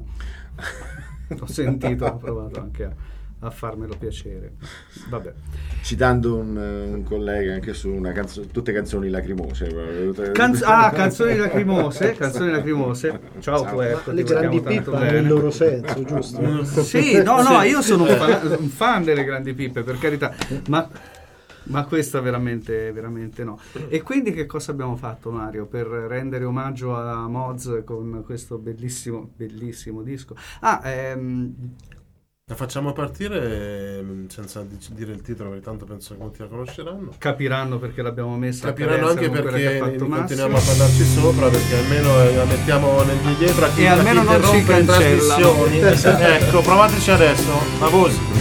Ho sentito, ho provato anche a, a farmelo piacere. Vabbè. Citando un, un collega anche su una canzone, tutte canzoni lacrimose. proprio. Canz- ah, canzoni lacrimose, canzoni lacrimose. Ciao, Ciao. Puerto, Le ti vogliamo grandi tanto pippe hanno bene. il loro senso, giusto? Sì, no, no, io sono un fan, un fan delle grandi pippe, per carità, ma, ma questa veramente, veramente no. E quindi che cosa abbiamo fatto, Mario, per rendere omaggio a Moz con questo bellissimo, bellissimo disco? Ah, ehm, La facciamo partire ehm, senza dic- dire il titolo, perché tanto penso che molti la conosceranno. capiranno perché l'abbiamo messa a Capiranno cadenza anche con quella che perché ha fatto continuiamo Massimo. a parlarci sopra, perché almeno eh, la mettiamo nel di dietro a chi, E a chi almeno non ci interrompe le cancellano. trasmissioni. Ecco, provateci adesso, a voce.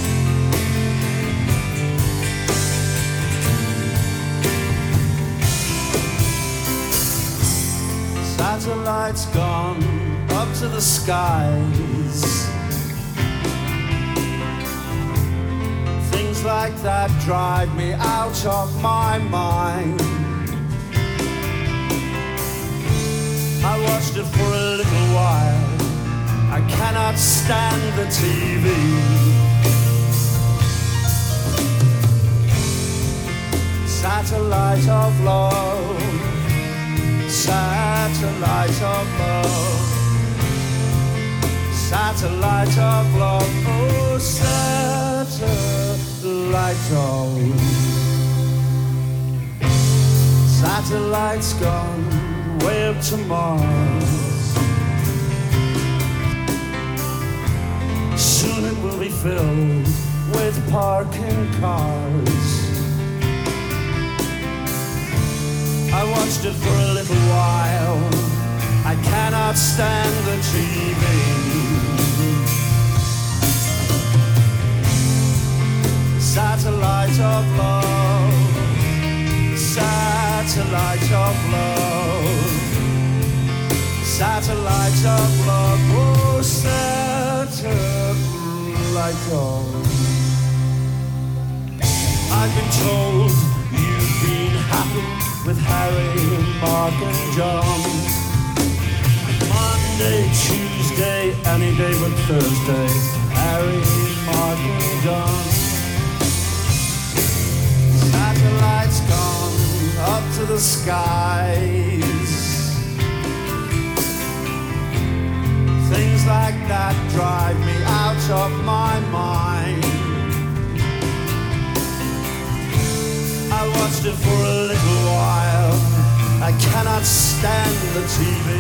Satellites gone up to the skies. Things like that drive me out of my mind. I watched it for a little while. I cannot stand the T V. Satellite of love, satellite of love, satellite of love, oh satellite of. Satellite's gone way up to Mars. Soon it will be filled with parking cars. I watched it for a little while. I cannot stand the T V. Satellite of love, satellite of love, satellite of love, oh satellite of. I've been told you've been happy with Harry, Mark and John. Monday, Tuesday, any day but Thursday, Harry, Mark and John. Satellites gone up to the skies. Things like that drive me out of my mind. I watched it for a little while. I cannot stand the T V.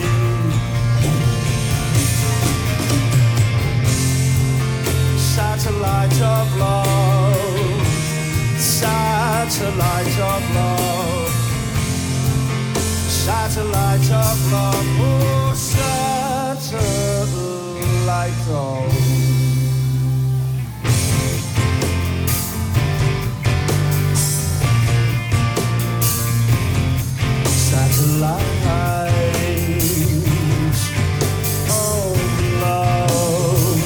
Satellite of love, satellite of love, satellite of love, oh satellite of. Satellites of love,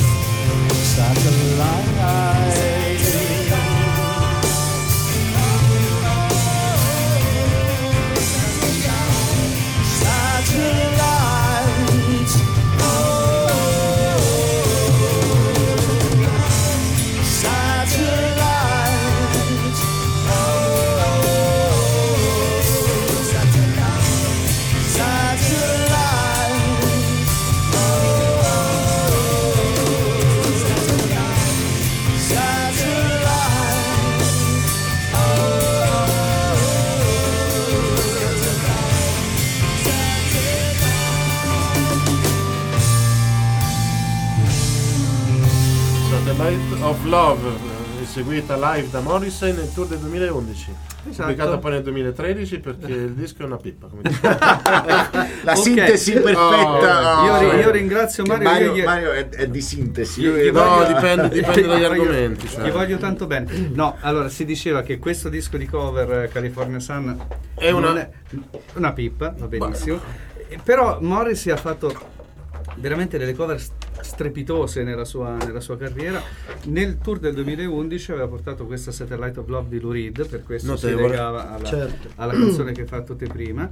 satellites. Satellites, oh, satellites, oh, Satellite of Love, eh, eseguita live da Morrissey nel tour del duemilaundici. Esatto. Pubblicata poi nel duemilatredici perché il disco è una pippa, come dice. La Ok. sintesi perfetta. Oh, io, cioè, ri- io ringrazio Che Mario. Mario, io gli- Mario è, è di sintesi. Io- Lui- io No, voglio- dipende, dipende Gli dagli voglio- argomenti. Cioè. Gli voglio tanto bene. No, allora si diceva che questo disco di cover eh, California Sun È una- non è una pippa, va benissimo. Eh, Però Morrissey ha fatto veramente delle cover st- strepitose nella sua, nella sua carriera. Nel tour del duemilaundici aveva portato questa Satellite of Love di Lou Reed, per questo Notevole. si legava alla, Certo. alla canzone che hai fatto te prima.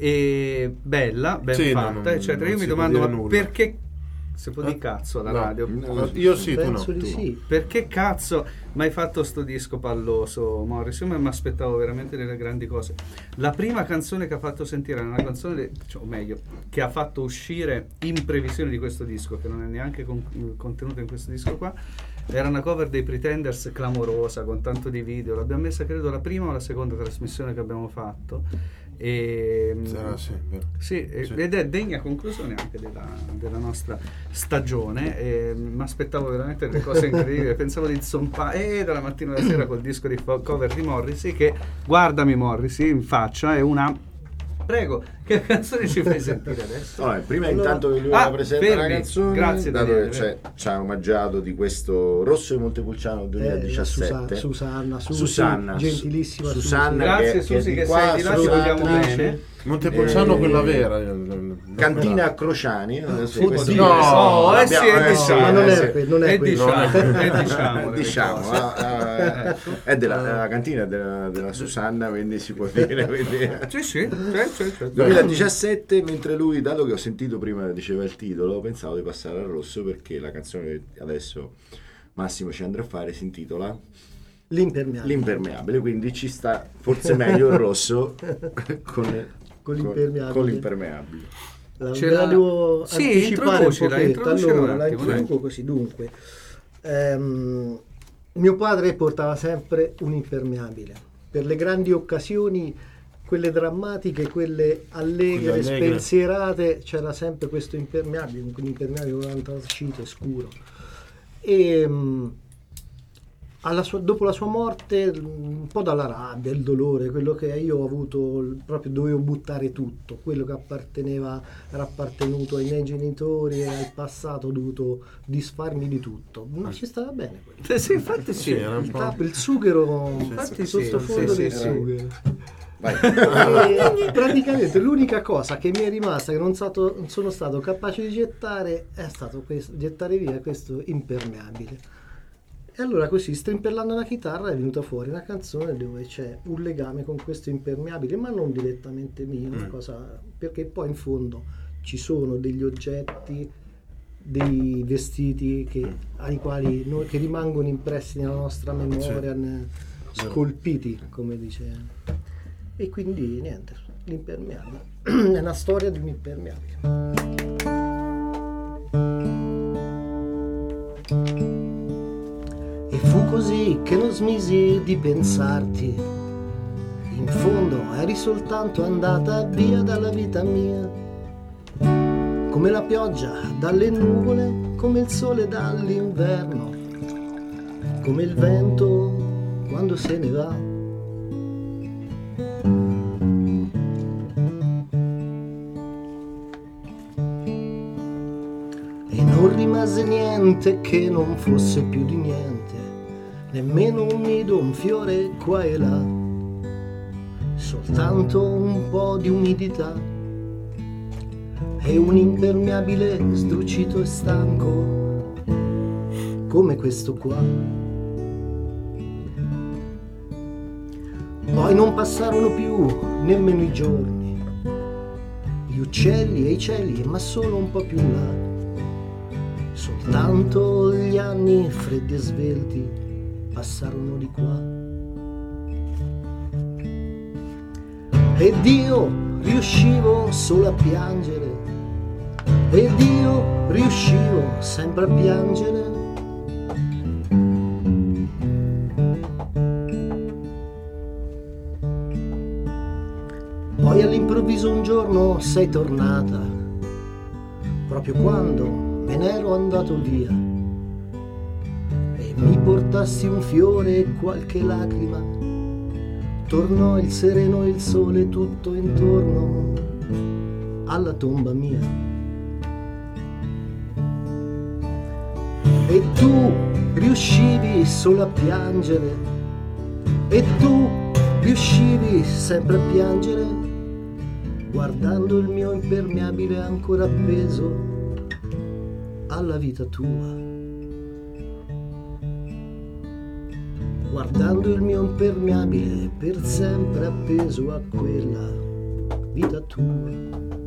E bella, ben Sì, no, fatta, non- eccetera. non Io mi si può domando dire ma nulla. perché se può di cazzo alla No. radio. Io sì, tu no. Penso di tu no. sì. Perché cazzo mi hai fatto sto disco palloso, Morris? Io mi aspettavo veramente delle grandi cose. La prima canzone che ha fatto sentire è una canzone, de- cioè, o meglio, che ha fatto uscire in previsione di questo disco, che non è neanche con- contenuta in questo disco qua. Era una cover dei Pretenders clamorosa, con tanto di video. L'abbiamo messa, credo, la prima o la seconda trasmissione che abbiamo fatto. E, Sarà, sì, vero. sì, e- Sì. ed è degna conclusione anche della, della nostra stagione. Mi aspettavo veramente delle cose incredibili. Pensavo di zompare eh, dalla mattina alla sera col disco di fo- cover di Morrissey. Che guardami, Morrissey, in faccia è una. Prego, che canzone ci fai sentire adesso? Allora, prima Allora- intanto che lui Ah, presenta fermi. la canzone, Grazie, dato Daniele. che c'è, ci ha omaggiato di questo Rosso di Montepulciano Eh, duemiladiciassette. Susa- Susanna, Susi, Susanna, gentilissima Susi. Susanna, Grazie, che, Susi, è che di qua, sei di là, ti Susanna, vogliamo bene. Montepulciano, Eh, quella vera. Cantina a Crociani. Adesso Oddio. questo- No, Oh, eh sì, abbiamo- eh, eh, diciamo. Ma non eh, è, sì. que- non è E quello. diciamo, e Eh, diciamo, le diciamo, cose. ah, ah, è della la cantina della, della Susanna, quindi si può dire. Quindi. Sì, sì, sì, sì, sì. duemiladiciassette, mentre lui, dato che ho sentito prima diceva il titolo, pensavo di passare al rosso perché la canzone che adesso Massimo ci andrà a fare si intitola L'impermeabile. L'impermeabile, quindi ci sta forse meglio il rosso con, Con l'impermeabile. con l'impermeabile. La Ce la- devo Sì, anticipare un introducila, pochetto. introducila un Allora, la attimo, introduco così. Dunque, ehm, mio padre portava sempre un impermeabile. Per le grandi occasioni, quelle drammatiche, quelle allegre, Quelle allegre. spensierate, c'era sempre questo impermeabile, un impermeabile con antracite scuro. E mm, alla sua- dopo la sua morte, un po' dalla rabbia, il dolore, quello che io ho avuto, proprio dovevo buttare tutto, quello che apparteneva, era appartenuto ai miei genitori e al passato, ho dovuto disfarmi di tutto. Ma ci stava bene quello. Eh, sì, infatti sì. Sì, era un Il, po'. tap- il sughero, Infatti il sì, sottofondo sì, del sì, sì. sughero. Vai. E praticamente l'unica cosa che mi è rimasta, che non, stato- non sono stato capace di gettare, è stato questo, gettare via questo impermeabile. E allora così, strimpellando la chitarra, è venuta fuori una canzone dove c'è un legame con questo impermeabile, ma non direttamente mio, una cosa, perché poi in fondo ci sono degli oggetti, dei vestiti che, ai quali noi, che rimangono impressi nella nostra memoria, ne- scolpiti, come dice. E quindi niente, l'impermeabile. È una storia di un impermeabile. E fu così che non smisi di pensarti. In fondo eri soltanto andata via dalla vita mia. Come la pioggia dalle nuvole, come il sole dall'inverno, come il vento quando se ne va. E non rimase niente che non fosse più di niente, nemmeno un nido, un fiore qua e là, soltanto un po' di umidità e un impermeabile sdrucito e stanco, come questo qua. Poi non passarono più nemmeno i giorni, gli uccelli e i cieli, ma solo un po' più in là. Soltanto gli anni freddi e svelti passarono di qua. Ed io riuscivo solo a piangere, ed io riuscivo sempre a piangere. Poi all'improvviso un giorno sei tornata, proprio quando me ne ero andato via, e mi portassi un fiore e qualche lacrima. Tornò il sereno e il sole tutto intorno alla tomba mia. E tu riuscivi solo a piangere, e tu riuscivi sempre a piangere, guardando il mio impermeabile ancora appeso alla vita tua. Guardando il mio impermeabile per sempre appeso a quella vita tua.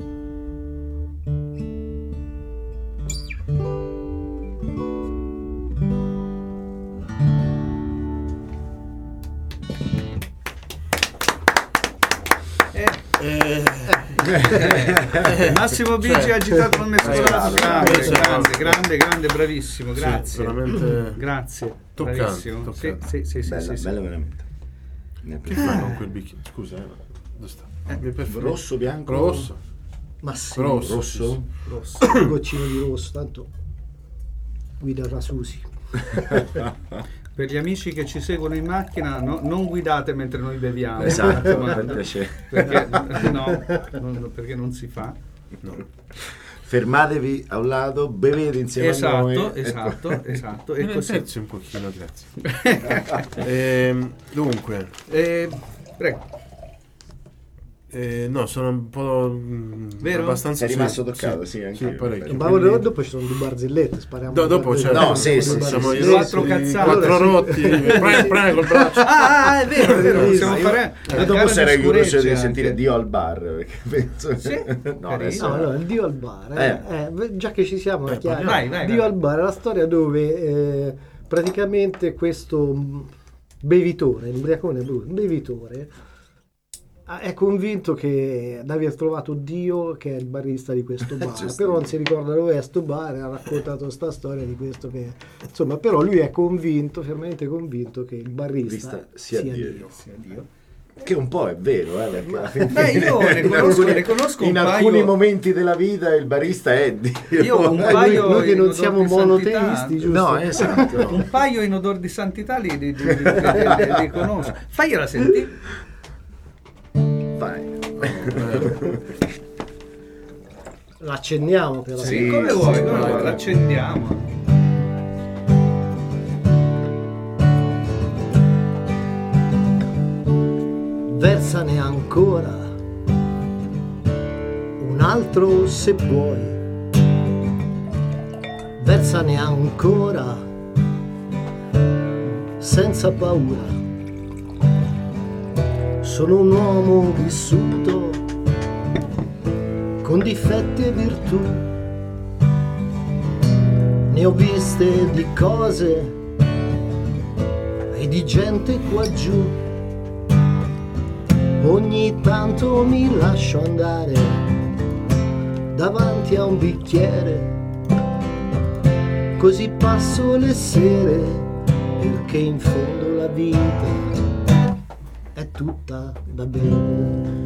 Massimo Bici Cioè, ha agitato il mescolato. Grande, bravo, grande, bravo. grande, grande, bravissimo, grazie. veramente Grazie. toccante, Bravissimo. toccante. Sì, sì, sì, sì, Bella, sì, sì. bella veramente. Ne Che fai con quel bicchiere? Scusa, eh, dove sta? Mi preferisco- Rosso, bianco? Rosso. Ma sì, Rosso. Rosso? rosso, un goccino di rosso, tanto guida Rasusi. Per gli amici che ci seguono in macchina, no- non guidate mentre noi beviamo. Esatto, Ma- per piacere. perché, no, non, perché non si fa. Fermatevi a un lato, bevete insieme a noi. Esatto, e esatto, poi- esatto. Me E ne così. pezzi un pochino, grazie. Ehm, dunque, Eh, prego. eh, no, sono un po' mm, Vero? abbastanza Sei rimasto sì, toccato, sì, sì, anch'io. parecchio. Ma Quindi- ora dopo ci sono due barzellette, spariamo. Do- dopo c'è No, sì, sì, siamo sì, i sì, quattro i cazzate. quattro Allora, rotti, prego, prego col braccio. Ah, è vero, è vero. Possiamo Io- fare Io la dopo gara sarei di curioso di scuregge sentire anche. Dio al bar, perché penso... Sì, no, adesso... No, no, il Dio al bar, eh. Eh, già che ci siamo, Eh, è chiaro. vai, vai, Dio vai. al bar è la storia dove eh, praticamente questo mh, bevitore, l'ubriacone brutto, un bevitore, ah, è convinto che di aver trovato Dio, che è il barista di questo bar, però non si ricorda dove è sto bar, e ha raccontato sta storia di questo che, insomma, però lui è convinto, fermamente convinto che il barista Barista sia sia Dio. Dio. Sia Dio. Che un po' è vero, eh, perché alla fine- Beh, io ne in conosco- alcuni, ne conosco un in paio- alcuni momenti della vita il barista è Dio. Io ho un Eh, paio noi, noi che in non odor siamo di santità. monoteisti, giusto? No, esatto. Un paio in odor di santità li, li, li, li- li- li conosco. Fagliela sentire. Vai. L'accendiamo per la Sì. Come vuoi, sì, come vai, vuoi, vai. l'accendiamo. Versane ancora un altro se vuoi, versane ancora senza paura. Sono un uomo vissuto con difetti e virtù, ne ho viste di cose e di gente qua giù. Ogni tanto mi lascio andare davanti a un bicchiere, così passo le sere, perché in fondo la vita è tutta da bene.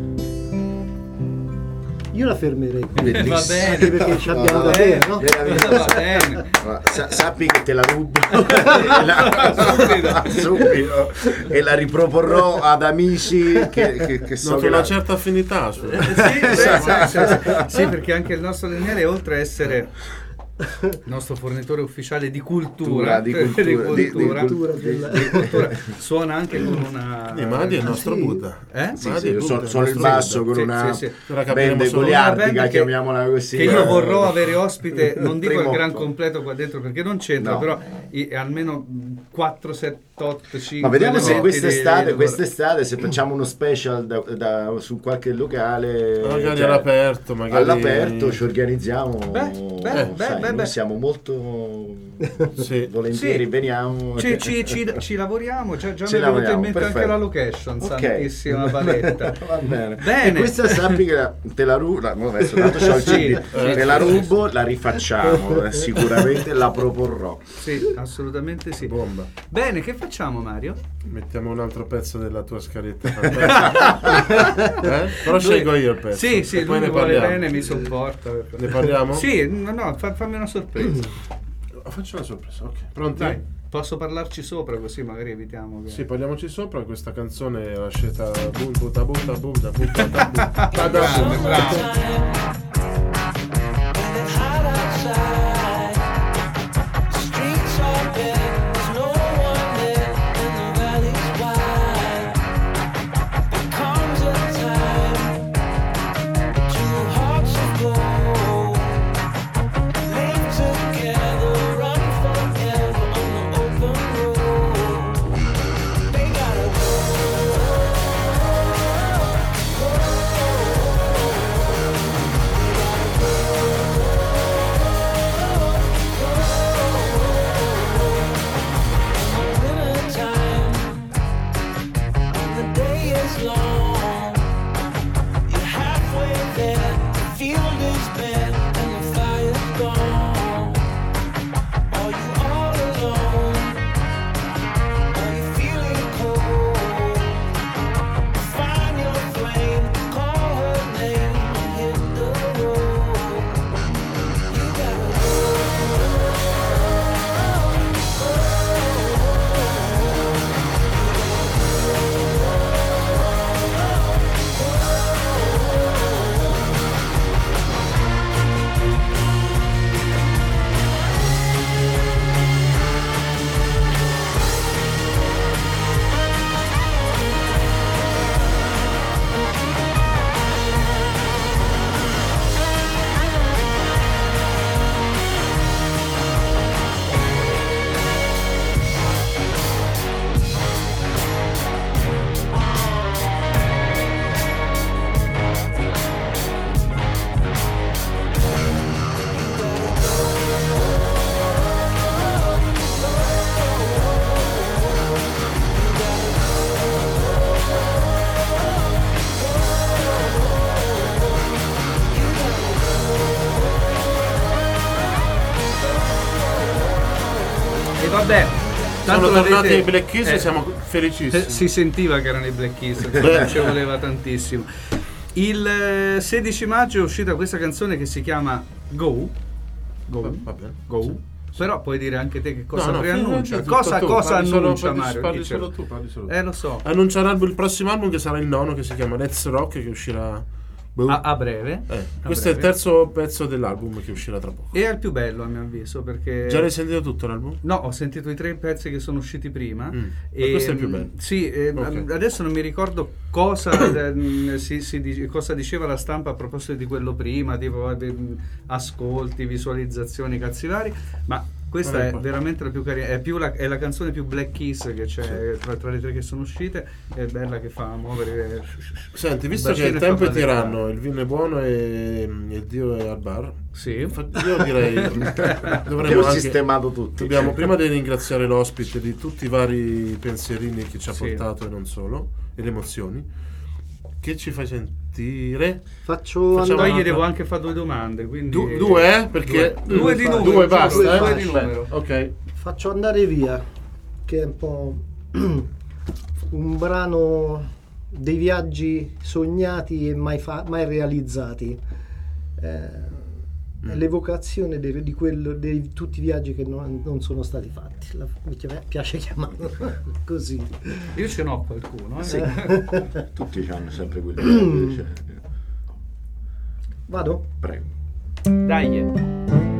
Io la fermerei qui. Bellissimo. Va bene. Anche perché ci abbiamo Va da bene. bere, no? Veramente. Va bene. Ma sa- sappi che te la rubo e la, subito e la riproporrò ad amici che, che, che so Non che c'è una la- certa affinità su. Sì, sì, sì, sì, sì. Sì, perché anche il nostro Daniele, oltre a essere il nostro fornitore ufficiale di cultura, Di cultura, di di- di cultura, cultura, di- del- di cultura, suona anche con una Sì, Madi è il Ah, nostro sì? Buddha. Eh? Sì, Madi sì, è io Buddha, sono, il sono il nostro basso Buddha. con Sì, una sì, sì. Ora capiremo band solo- Una goliardica, band che- chiamiamola così. che io eh, vorrò avere ospite, non dico il prima o gran poi. completo qua dentro perché non c'entra, No. però i- almeno quattro, sette, otto, cinque Ma vediamo se elementi quest'estate, di- di- quest'estate se facciamo uno special da, da- su qualche locale, Magari cioè, all'aperto, magari all'aperto ci organizziamo. Beh, beh, sai, beh, beh, noi beh. siamo molto Sì. volentieri, Sì. veniamo. Ci, ci, ci, ci lavoriamo, già, già Ci mi è venuta in lavoriamo, mente anche perfetto. la location, Ok. santissima paletta. Va bene. Bene. E questa sappi che la- te la rubo, la- adesso tanto c'ho il C D, Sì. te la rubo, la rifacciamo, eh, sicuramente la proporrò. Sì, assolutamente sì. Bomba. Bene, che facciamo Mario? Mettiamo un altro pezzo della tua scaletta. fantastica. eh? Però scelgo io il pezzo. Sì, sì, e poi lui ne mi vuole parliamo. bene, mi sopporta. Ne parliamo? Sì, no, no, fa- fammi una sorpresa. Faccio una sorpresa, ok. Pronti? Dai, posso parlarci sopra così magari evitiamo che... Sì, parliamoci sopra. Questa canzone l'ha scelta Bum Buta Buta Buta Buta Buta Bravo, bravo. They gotta go. Tanto sono tornati l'avete- i Black Keys eh, e siamo felicissimi. Eh, si sentiva che erano i Black Keys, non ci voleva tantissimo. Il eh, sedici maggio è uscita questa canzone che si chiama Go. Go. Va bene. Go. Sì. Però puoi dire anche te che cosa No, no, preannuncia. fai- Cosa, tu, cosa parli solo- annuncia parli- Mario? Parli Dice- solo tu, parli solo tu. Eh lo so. Annuncia l'album- il prossimo album che sarà il nono, che si chiama Let's Rock, che uscirà boh. A, a breve. Eh, A questo è il breve. terzo pezzo dell'album che uscirà tra poco. E è il più bello a mio avviso perché... Già l'hai sentito tutto l'album? No, ho sentito i tre pezzi che sono usciti prima. Mm. E, Ma questo è il più mm, bello. Sì, eh, Ok. adesso non mi ricordo cosa, eh, si, si dice- cosa diceva la stampa a proposito di quello prima, tipo eh, ascolti, visualizzazioni, cazzi vari, ma questa Non è è importante. veramente la più carina, è, più la, è la canzone più Black Keys che c'è tra, tra le tre che sono uscite, è bella che fa muovere... Senti, visto che bacino il e tempo è fa tiranno, il vino è buono e, e il Dio è al bar, Sì. fa- io direi Abbiamo dovremmo anche, sistemato tutti. dobbiamo prima di ringraziare l'ospite di tutti i vari pensierini che ci ha Sì. portato e non solo, e le emozioni, che ci fai sentire. Faccio Facciamo- Poi andare... gli devo anche fare due domande, quindi... Du- due, eh? Perché Due, due di numero, due giuro, basta, due eh? di numero. Ok. Faccio andare via, che è un po' un brano dei viaggi sognati e mai, fa- mai realizzati. Eh, è l'evocazione de- di quello, di tutti i viaggi che non, non sono stati fatti. La- mi pi- piace chiamarlo così. Io ce n'ho qualcuno, eh. Sì. Tutti hanno sempre quelli. cioè, Vado? prego. Dai.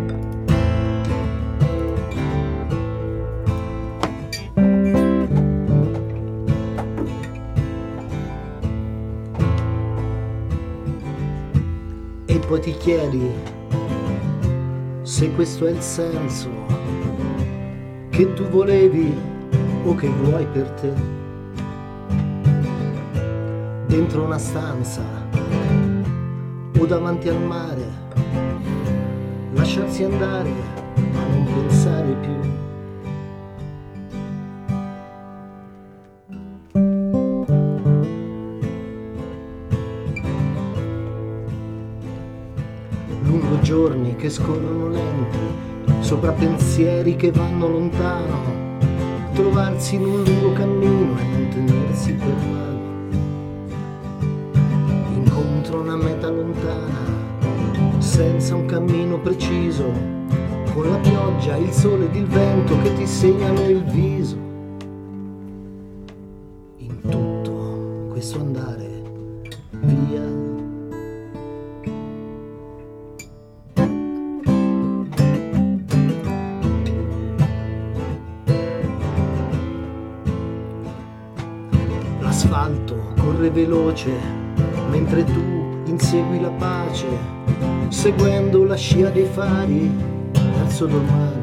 E poi ti chiedi se questo è il senso che tu volevi o che vuoi per te. Dentro una stanza o davanti al mare, lasciarsi andare ma non pensare più. Lungo giorni che scorrono lenti, sopra pensieri che vanno lontano, trovarsi in un lungo cammino e non tenersi per mano. Incontro una meta lontana, senza un cammino preciso, con la pioggia, il sole ed il vento che ti segnano il viso. In tutto questo andare via. L'asfalto corre veloce mentre tu insegui la pace, seguendo la scia dei fari verso domani.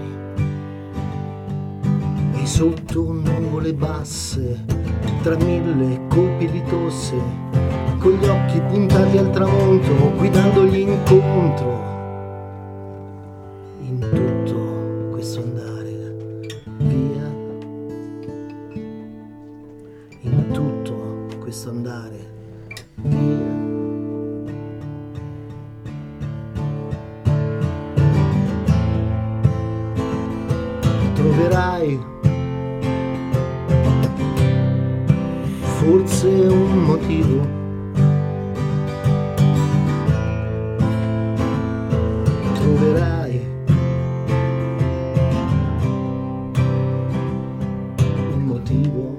E sotto nuvole basse, tra mille colpi di tosse, con gli occhi puntati al tramonto, guidandogli incontro. In tutto questo andare via. In tutto questo andare via. Troverai forse un motivo, troverai un motivo.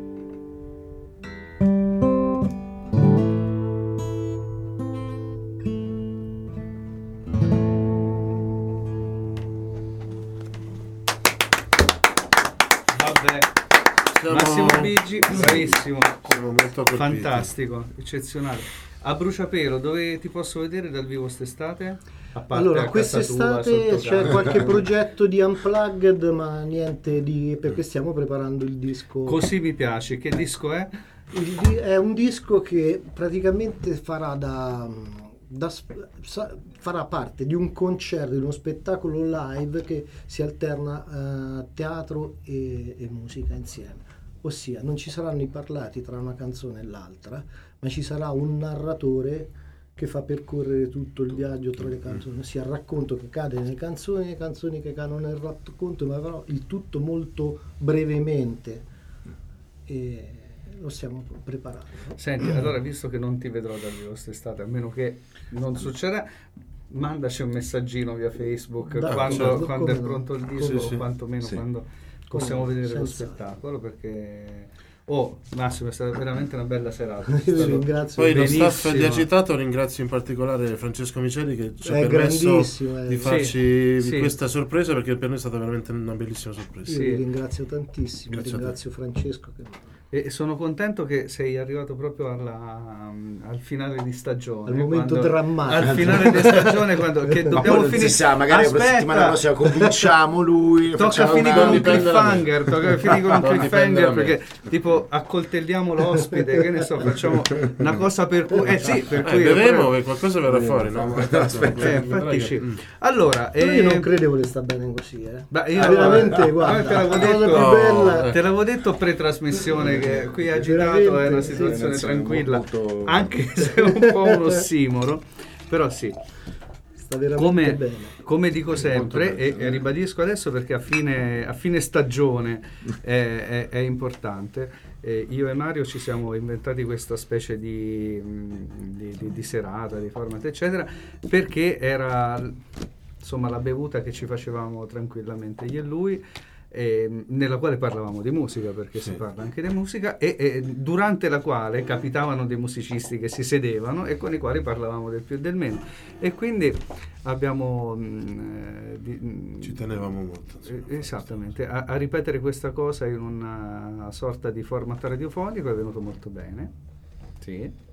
Vabbè. Siamo- Massimo Bigi, bravissimo. Siamo molto colpiti. Fantastico, eccezionale. A Bruciapelo, dove ti posso vedere dal vivo quest'estate? A parte Allora, a casa quest'estate tua, sotto c'è casa. qualche progetto di unplugged, ma niente di... perché stiamo preparando il disco. Così mi piace. Che disco è? Il di- è un disco che praticamente farà da, da sp- sa- farà parte di un concerto, di uno spettacolo live che si alterna eh, teatro e, e musica insieme. Ossia, non ci saranno i parlati tra una canzone e l'altra, ma ci sarà un narratore che fa percorrere tutto il viaggio tra le canzoni, sia il racconto che cade nelle canzoni, le canzoni che cadono nel racconto, ma però il tutto molto brevemente, e lo stiamo preparando. Senti, allora, visto che non ti vedrò dal vivo quest'estate, a meno che non succeda, mandaci un messaggino via Facebook Dai, quando, certo, quando come è no, pronto il come disco, no. o quantomeno Sì. quando possiamo Come no, vedere lo senza- spettacolo, perché oh Massimo, è stata veramente una bella serata. È Io vi stato- ringrazio. Poi lo Benissimo. staff di Agitato ringrazio in particolare Francesco Miceli che ci ha È permesso grandissimo, eh. di Sì, farci sì. questa sorpresa, perché per noi è stata veramente una bellissima sorpresa. Io Sì. vi ringrazio tantissimo, Grazie a te. ringrazio Francesco che E sono contento che sei arrivato proprio alla, al finale di stagione. Al momento quando- drammatico. Al finale di stagione, quando che Ma dobbiamo poi non finire. si sa, magari la settimana prossima convinciamo lui. Tocca facciamo finire una- con un dipende da me. cliffhanger, tocca finire con un Non dipende cliffhanger da me. perché tipo accoltelliamo l'ospite, che ne so, facciamo una cosa per cui eh sì, per Eh, cui vedremo che qualcosa verrà fuori, no? Aspetta. eh, infatti sì. Allora, Però io eh, non credevo che sta bene così, eh. beh, io- Ah, veramente, eh, guarda, te l'avevo la cosa detto- più bella. No, Te l'avevo detto pre-trasmissione che qui agitato è una Veramente, situazione sì, tranquilla, molto- anche se è un po' un ossimoro, però sì. Sta veramente Come, bene. come dico sempre e, e ribadisco adesso perché a fine, a fine stagione è, è- è importante, eh, io e Mario ci siamo inventati questa specie di, mh, di, di- di serata, di format eccetera, perché era insomma la bevuta che ci facevamo tranquillamente io e lui, eh, nella quale parlavamo di musica, perché si Sì. parla anche di musica, e, e durante la quale capitavano dei musicisti che si sedevano e con i quali parlavamo del più e del meno, e quindi abbiamo mh, eh, di- mh, Ci tenevamo molto. insomma. eh, esattamente a, a ripetere questa cosa in una sorta di format radiofonico, è venuto molto bene, sì.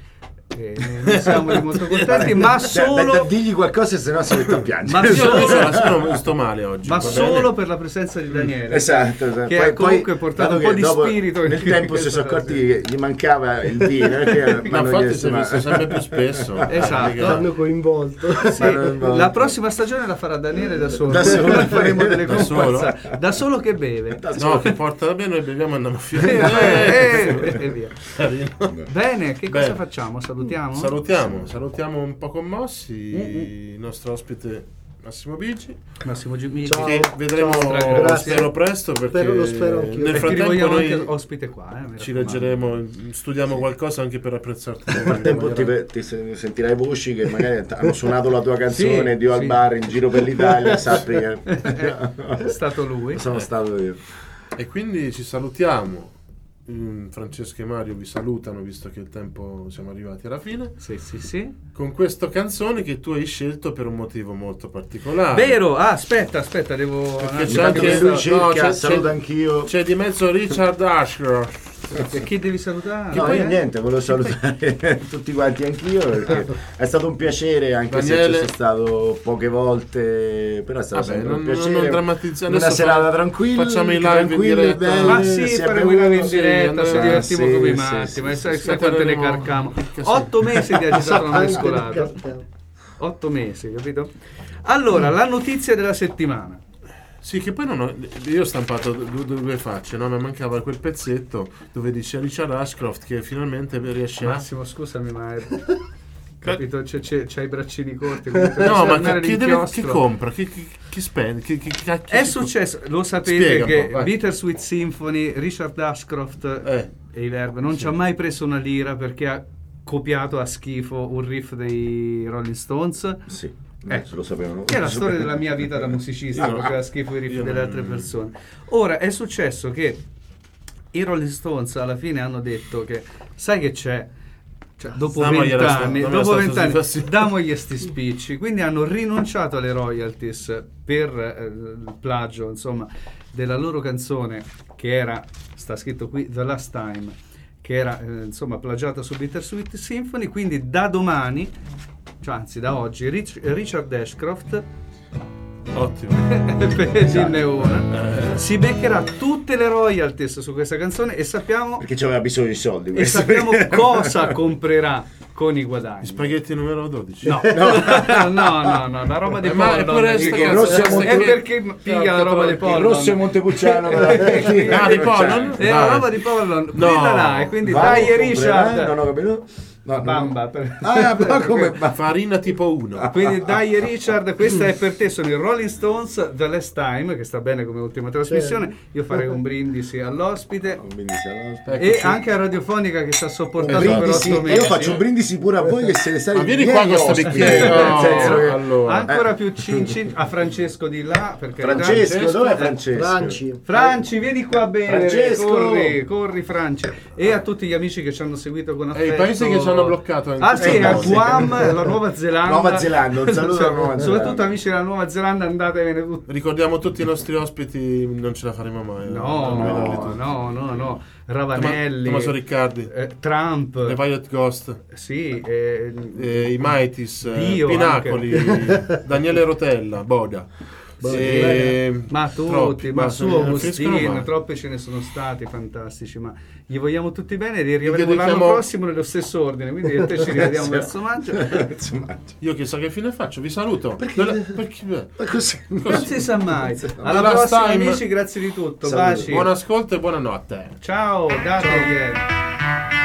E ne siamo molto contenti, ma solo Da- da- digli qualcosa, se no si mette a piangere. Ma Io solo- invece alla sera non sto male oggi. ma va solo bene? per la presenza di Daniele, Esatto, esatto. che ha comunque portato un dato po' che di dopo, spirito in- nel tempo in si sono questa accorti che gli mancava il vino, perché mi Ma hanno infatti chiesto, si è ma- visto sempre più spesso. Esatto. Mica- L'hanno coinvolto. Sì, Ma non- la prossima stagione la farà Daniele da solo, Da solo. faremo delle Da solo? comparsate da solo che beve. No, che porta da bene, noi beviamo e andiamo a Eh, fiore. eh, e via. Carino. Bene, che cosa Bene. facciamo? Salutiamo? Salutiamo, salutiamo un po' commossi Mm-mm. il nostro ospite Massimo Bici, Massimo Gimmici. Ciao. che vedremo Ciao, grazie. spero presto, perché Spero- lo spero anch'io. nel E ti frattempo rivogliamo anche noi ospite qua, eh, mi ci raccomando. leggeremo, studiamo qualcosa anche per apprezzarti. Nel frattempo ti, ti se- sentirai voci che magari hanno suonato la tua canzone Sì, Dio al sì. bar in giro per l'Italia, sappi che È stato lui. sono stato io. E quindi ci salutiamo. Mm, Francesco e Mario vi salutano, visto che il tempo siamo arrivati alla fine, Sì, sì, sì. con questa canzone che tu hai scelto per un motivo molto particolare. Vero? Ah, aspetta, aspetta, devo... un Perché attimo, c'è anche perché lui sto- cerca, no, c'è- saluto c'è- anch'io. C'è di mezzo Richard Ashcroft. E chi devi salutare? No, Eh? io niente, volevo salutare tutti quanti anch'io, perché è stato un piacere, anche se Daniele. ci sono stato poche volte, però è stato Vabbè, sempre non, un non, piacere. non drammatizziamo. Una Adesso serata fa- tranquilla, facciamo i live in tranquilli, diretta. belli, Ma sì, si è faremo i live in bevuto, diretta, sì, ci andrà. divertiamo Sì, come i sì, matti, sì, ma sì, sai, sì, sai quante ne saremo- carcamo? che sì. Otto mesi di agitato non Anche mescolato. nel cartello. Otto mesi, capito? Allora, la notizia della settimana. Sì, che poi non ho, io ho stampato due, due facce, no? Mi mancava quel pezzetto dove dice Richard Ashcroft che finalmente riesce a... Massimo, scusami, ma è... capito? C'è, c'è, c'hai i braccini corti. comunque No, devi ma tornare chi, chi deve, l'inchiostro. chi compra? Chi, chi, chi spende? Chi, chi, chi, chi- È chi- successo, lo sapete Spiega un che po', vai. Bittersweet Symphony, Richard Ashcroft Eh, e i Verb non ci ha mai preso una lira perché ha copiato a schifo un riff dei Rolling Stones. Sì, Eh, lo sapevano. Che è la storia della mia vita da musicista, Io no. che ha schifo i riff Io delle non- altre persone. Ora è successo che i Rolling Stones alla fine hanno detto che sai che c'è, cioè, dopo Damogliela sta- vent'anni, damogliela dopo sta vent'anni soddisfazione. damogli sti spicci, quindi hanno rinunciato alle royalties per eh, il plagio, insomma, della loro canzone che era, sta scritto qui, The Last Time, che era eh, insomma plagiata su Bittersweet Symphony. Quindi da domani, cioè anzi da oggi, Rich- Richard Ashcroft ottimo. per dirne una, si beccherà tutte le royalties su questa canzone e sappiamo, Perché c'aveva bisogno di soldi. e questo, sappiamo perché- cosa comprerà con i guadagni. Gli spaghetti numero dodici. No, no, no, no, la roba di Eh, ma è Pollon pure è sta che- cazzo, Rosso sta è che- perché piglia la roba di Il Pollon. rosso e Montepulciano. Ah, di Pollon? È la roba di Pollon, No, quella là, e quindi Vai, dai comprerà, Richard. non ho capito. No, no, Bamba. no. Per... Ah, ma come Farina tipo uno. Quindi dai Richard, questa è per te, sono i Rolling Stones The Last Time, che sta bene come ultima trasmissione. Io farei un brindisi all'ospite Un brindisi all'ospite. Ecco, e sì. anche a Radiofonica che ci ha Un sopportato per brindisi, otto e io mesi. faccio un brindisi pure a voi che se ne state Ma vieni qua con sto bicchiere. nel senso che- allora. Ancora più cin cin a Francesco di là, perché Francesco, dov'è Francesco? Franci. Franci, vieni qua a bere, Francesco! corri, corri Franci. E a tutti gli amici che ci hanno seguito con E affetto. i paesi che ci hanno bloccato in Ah questo sì, a modo. Guam, la Nuova Zelanda. Nuova Zelanda, un saluto alla Nuova Zelanda. Soprattutto amici della Nuova Zelanda, andatevene tutti. Ricordiamo tutti i nostri ospiti, non ce la faremo mai. eh. No, Non vederli no, tutti. no, no, no. Toma- Ravanelli, Tommaso Riccardi, eh, Trump, The Violet Ghost, sì, eh, eh, i Maitis, eh, Dio Pinacoli, Daniele Rotella, Boda. E- ma tutti, troppi, ma basta, su non finiscono Agustin, mai. troppi ce ne sono stati fantastici, ma gli vogliamo tutti bene, li riavremo dedichiamo- l'anno prossimo nello stesso ordine, quindi io e te ci rivediamo verso maggio. Insomma, Io chissà che fine faccio, vi saluto. Perché? Perché? ma così. Non si sa mai. Alla Last prossima time. amici, grazie di tutto, Saluto. baci. Buon ascolto e buonanotte. Ciao, dategli.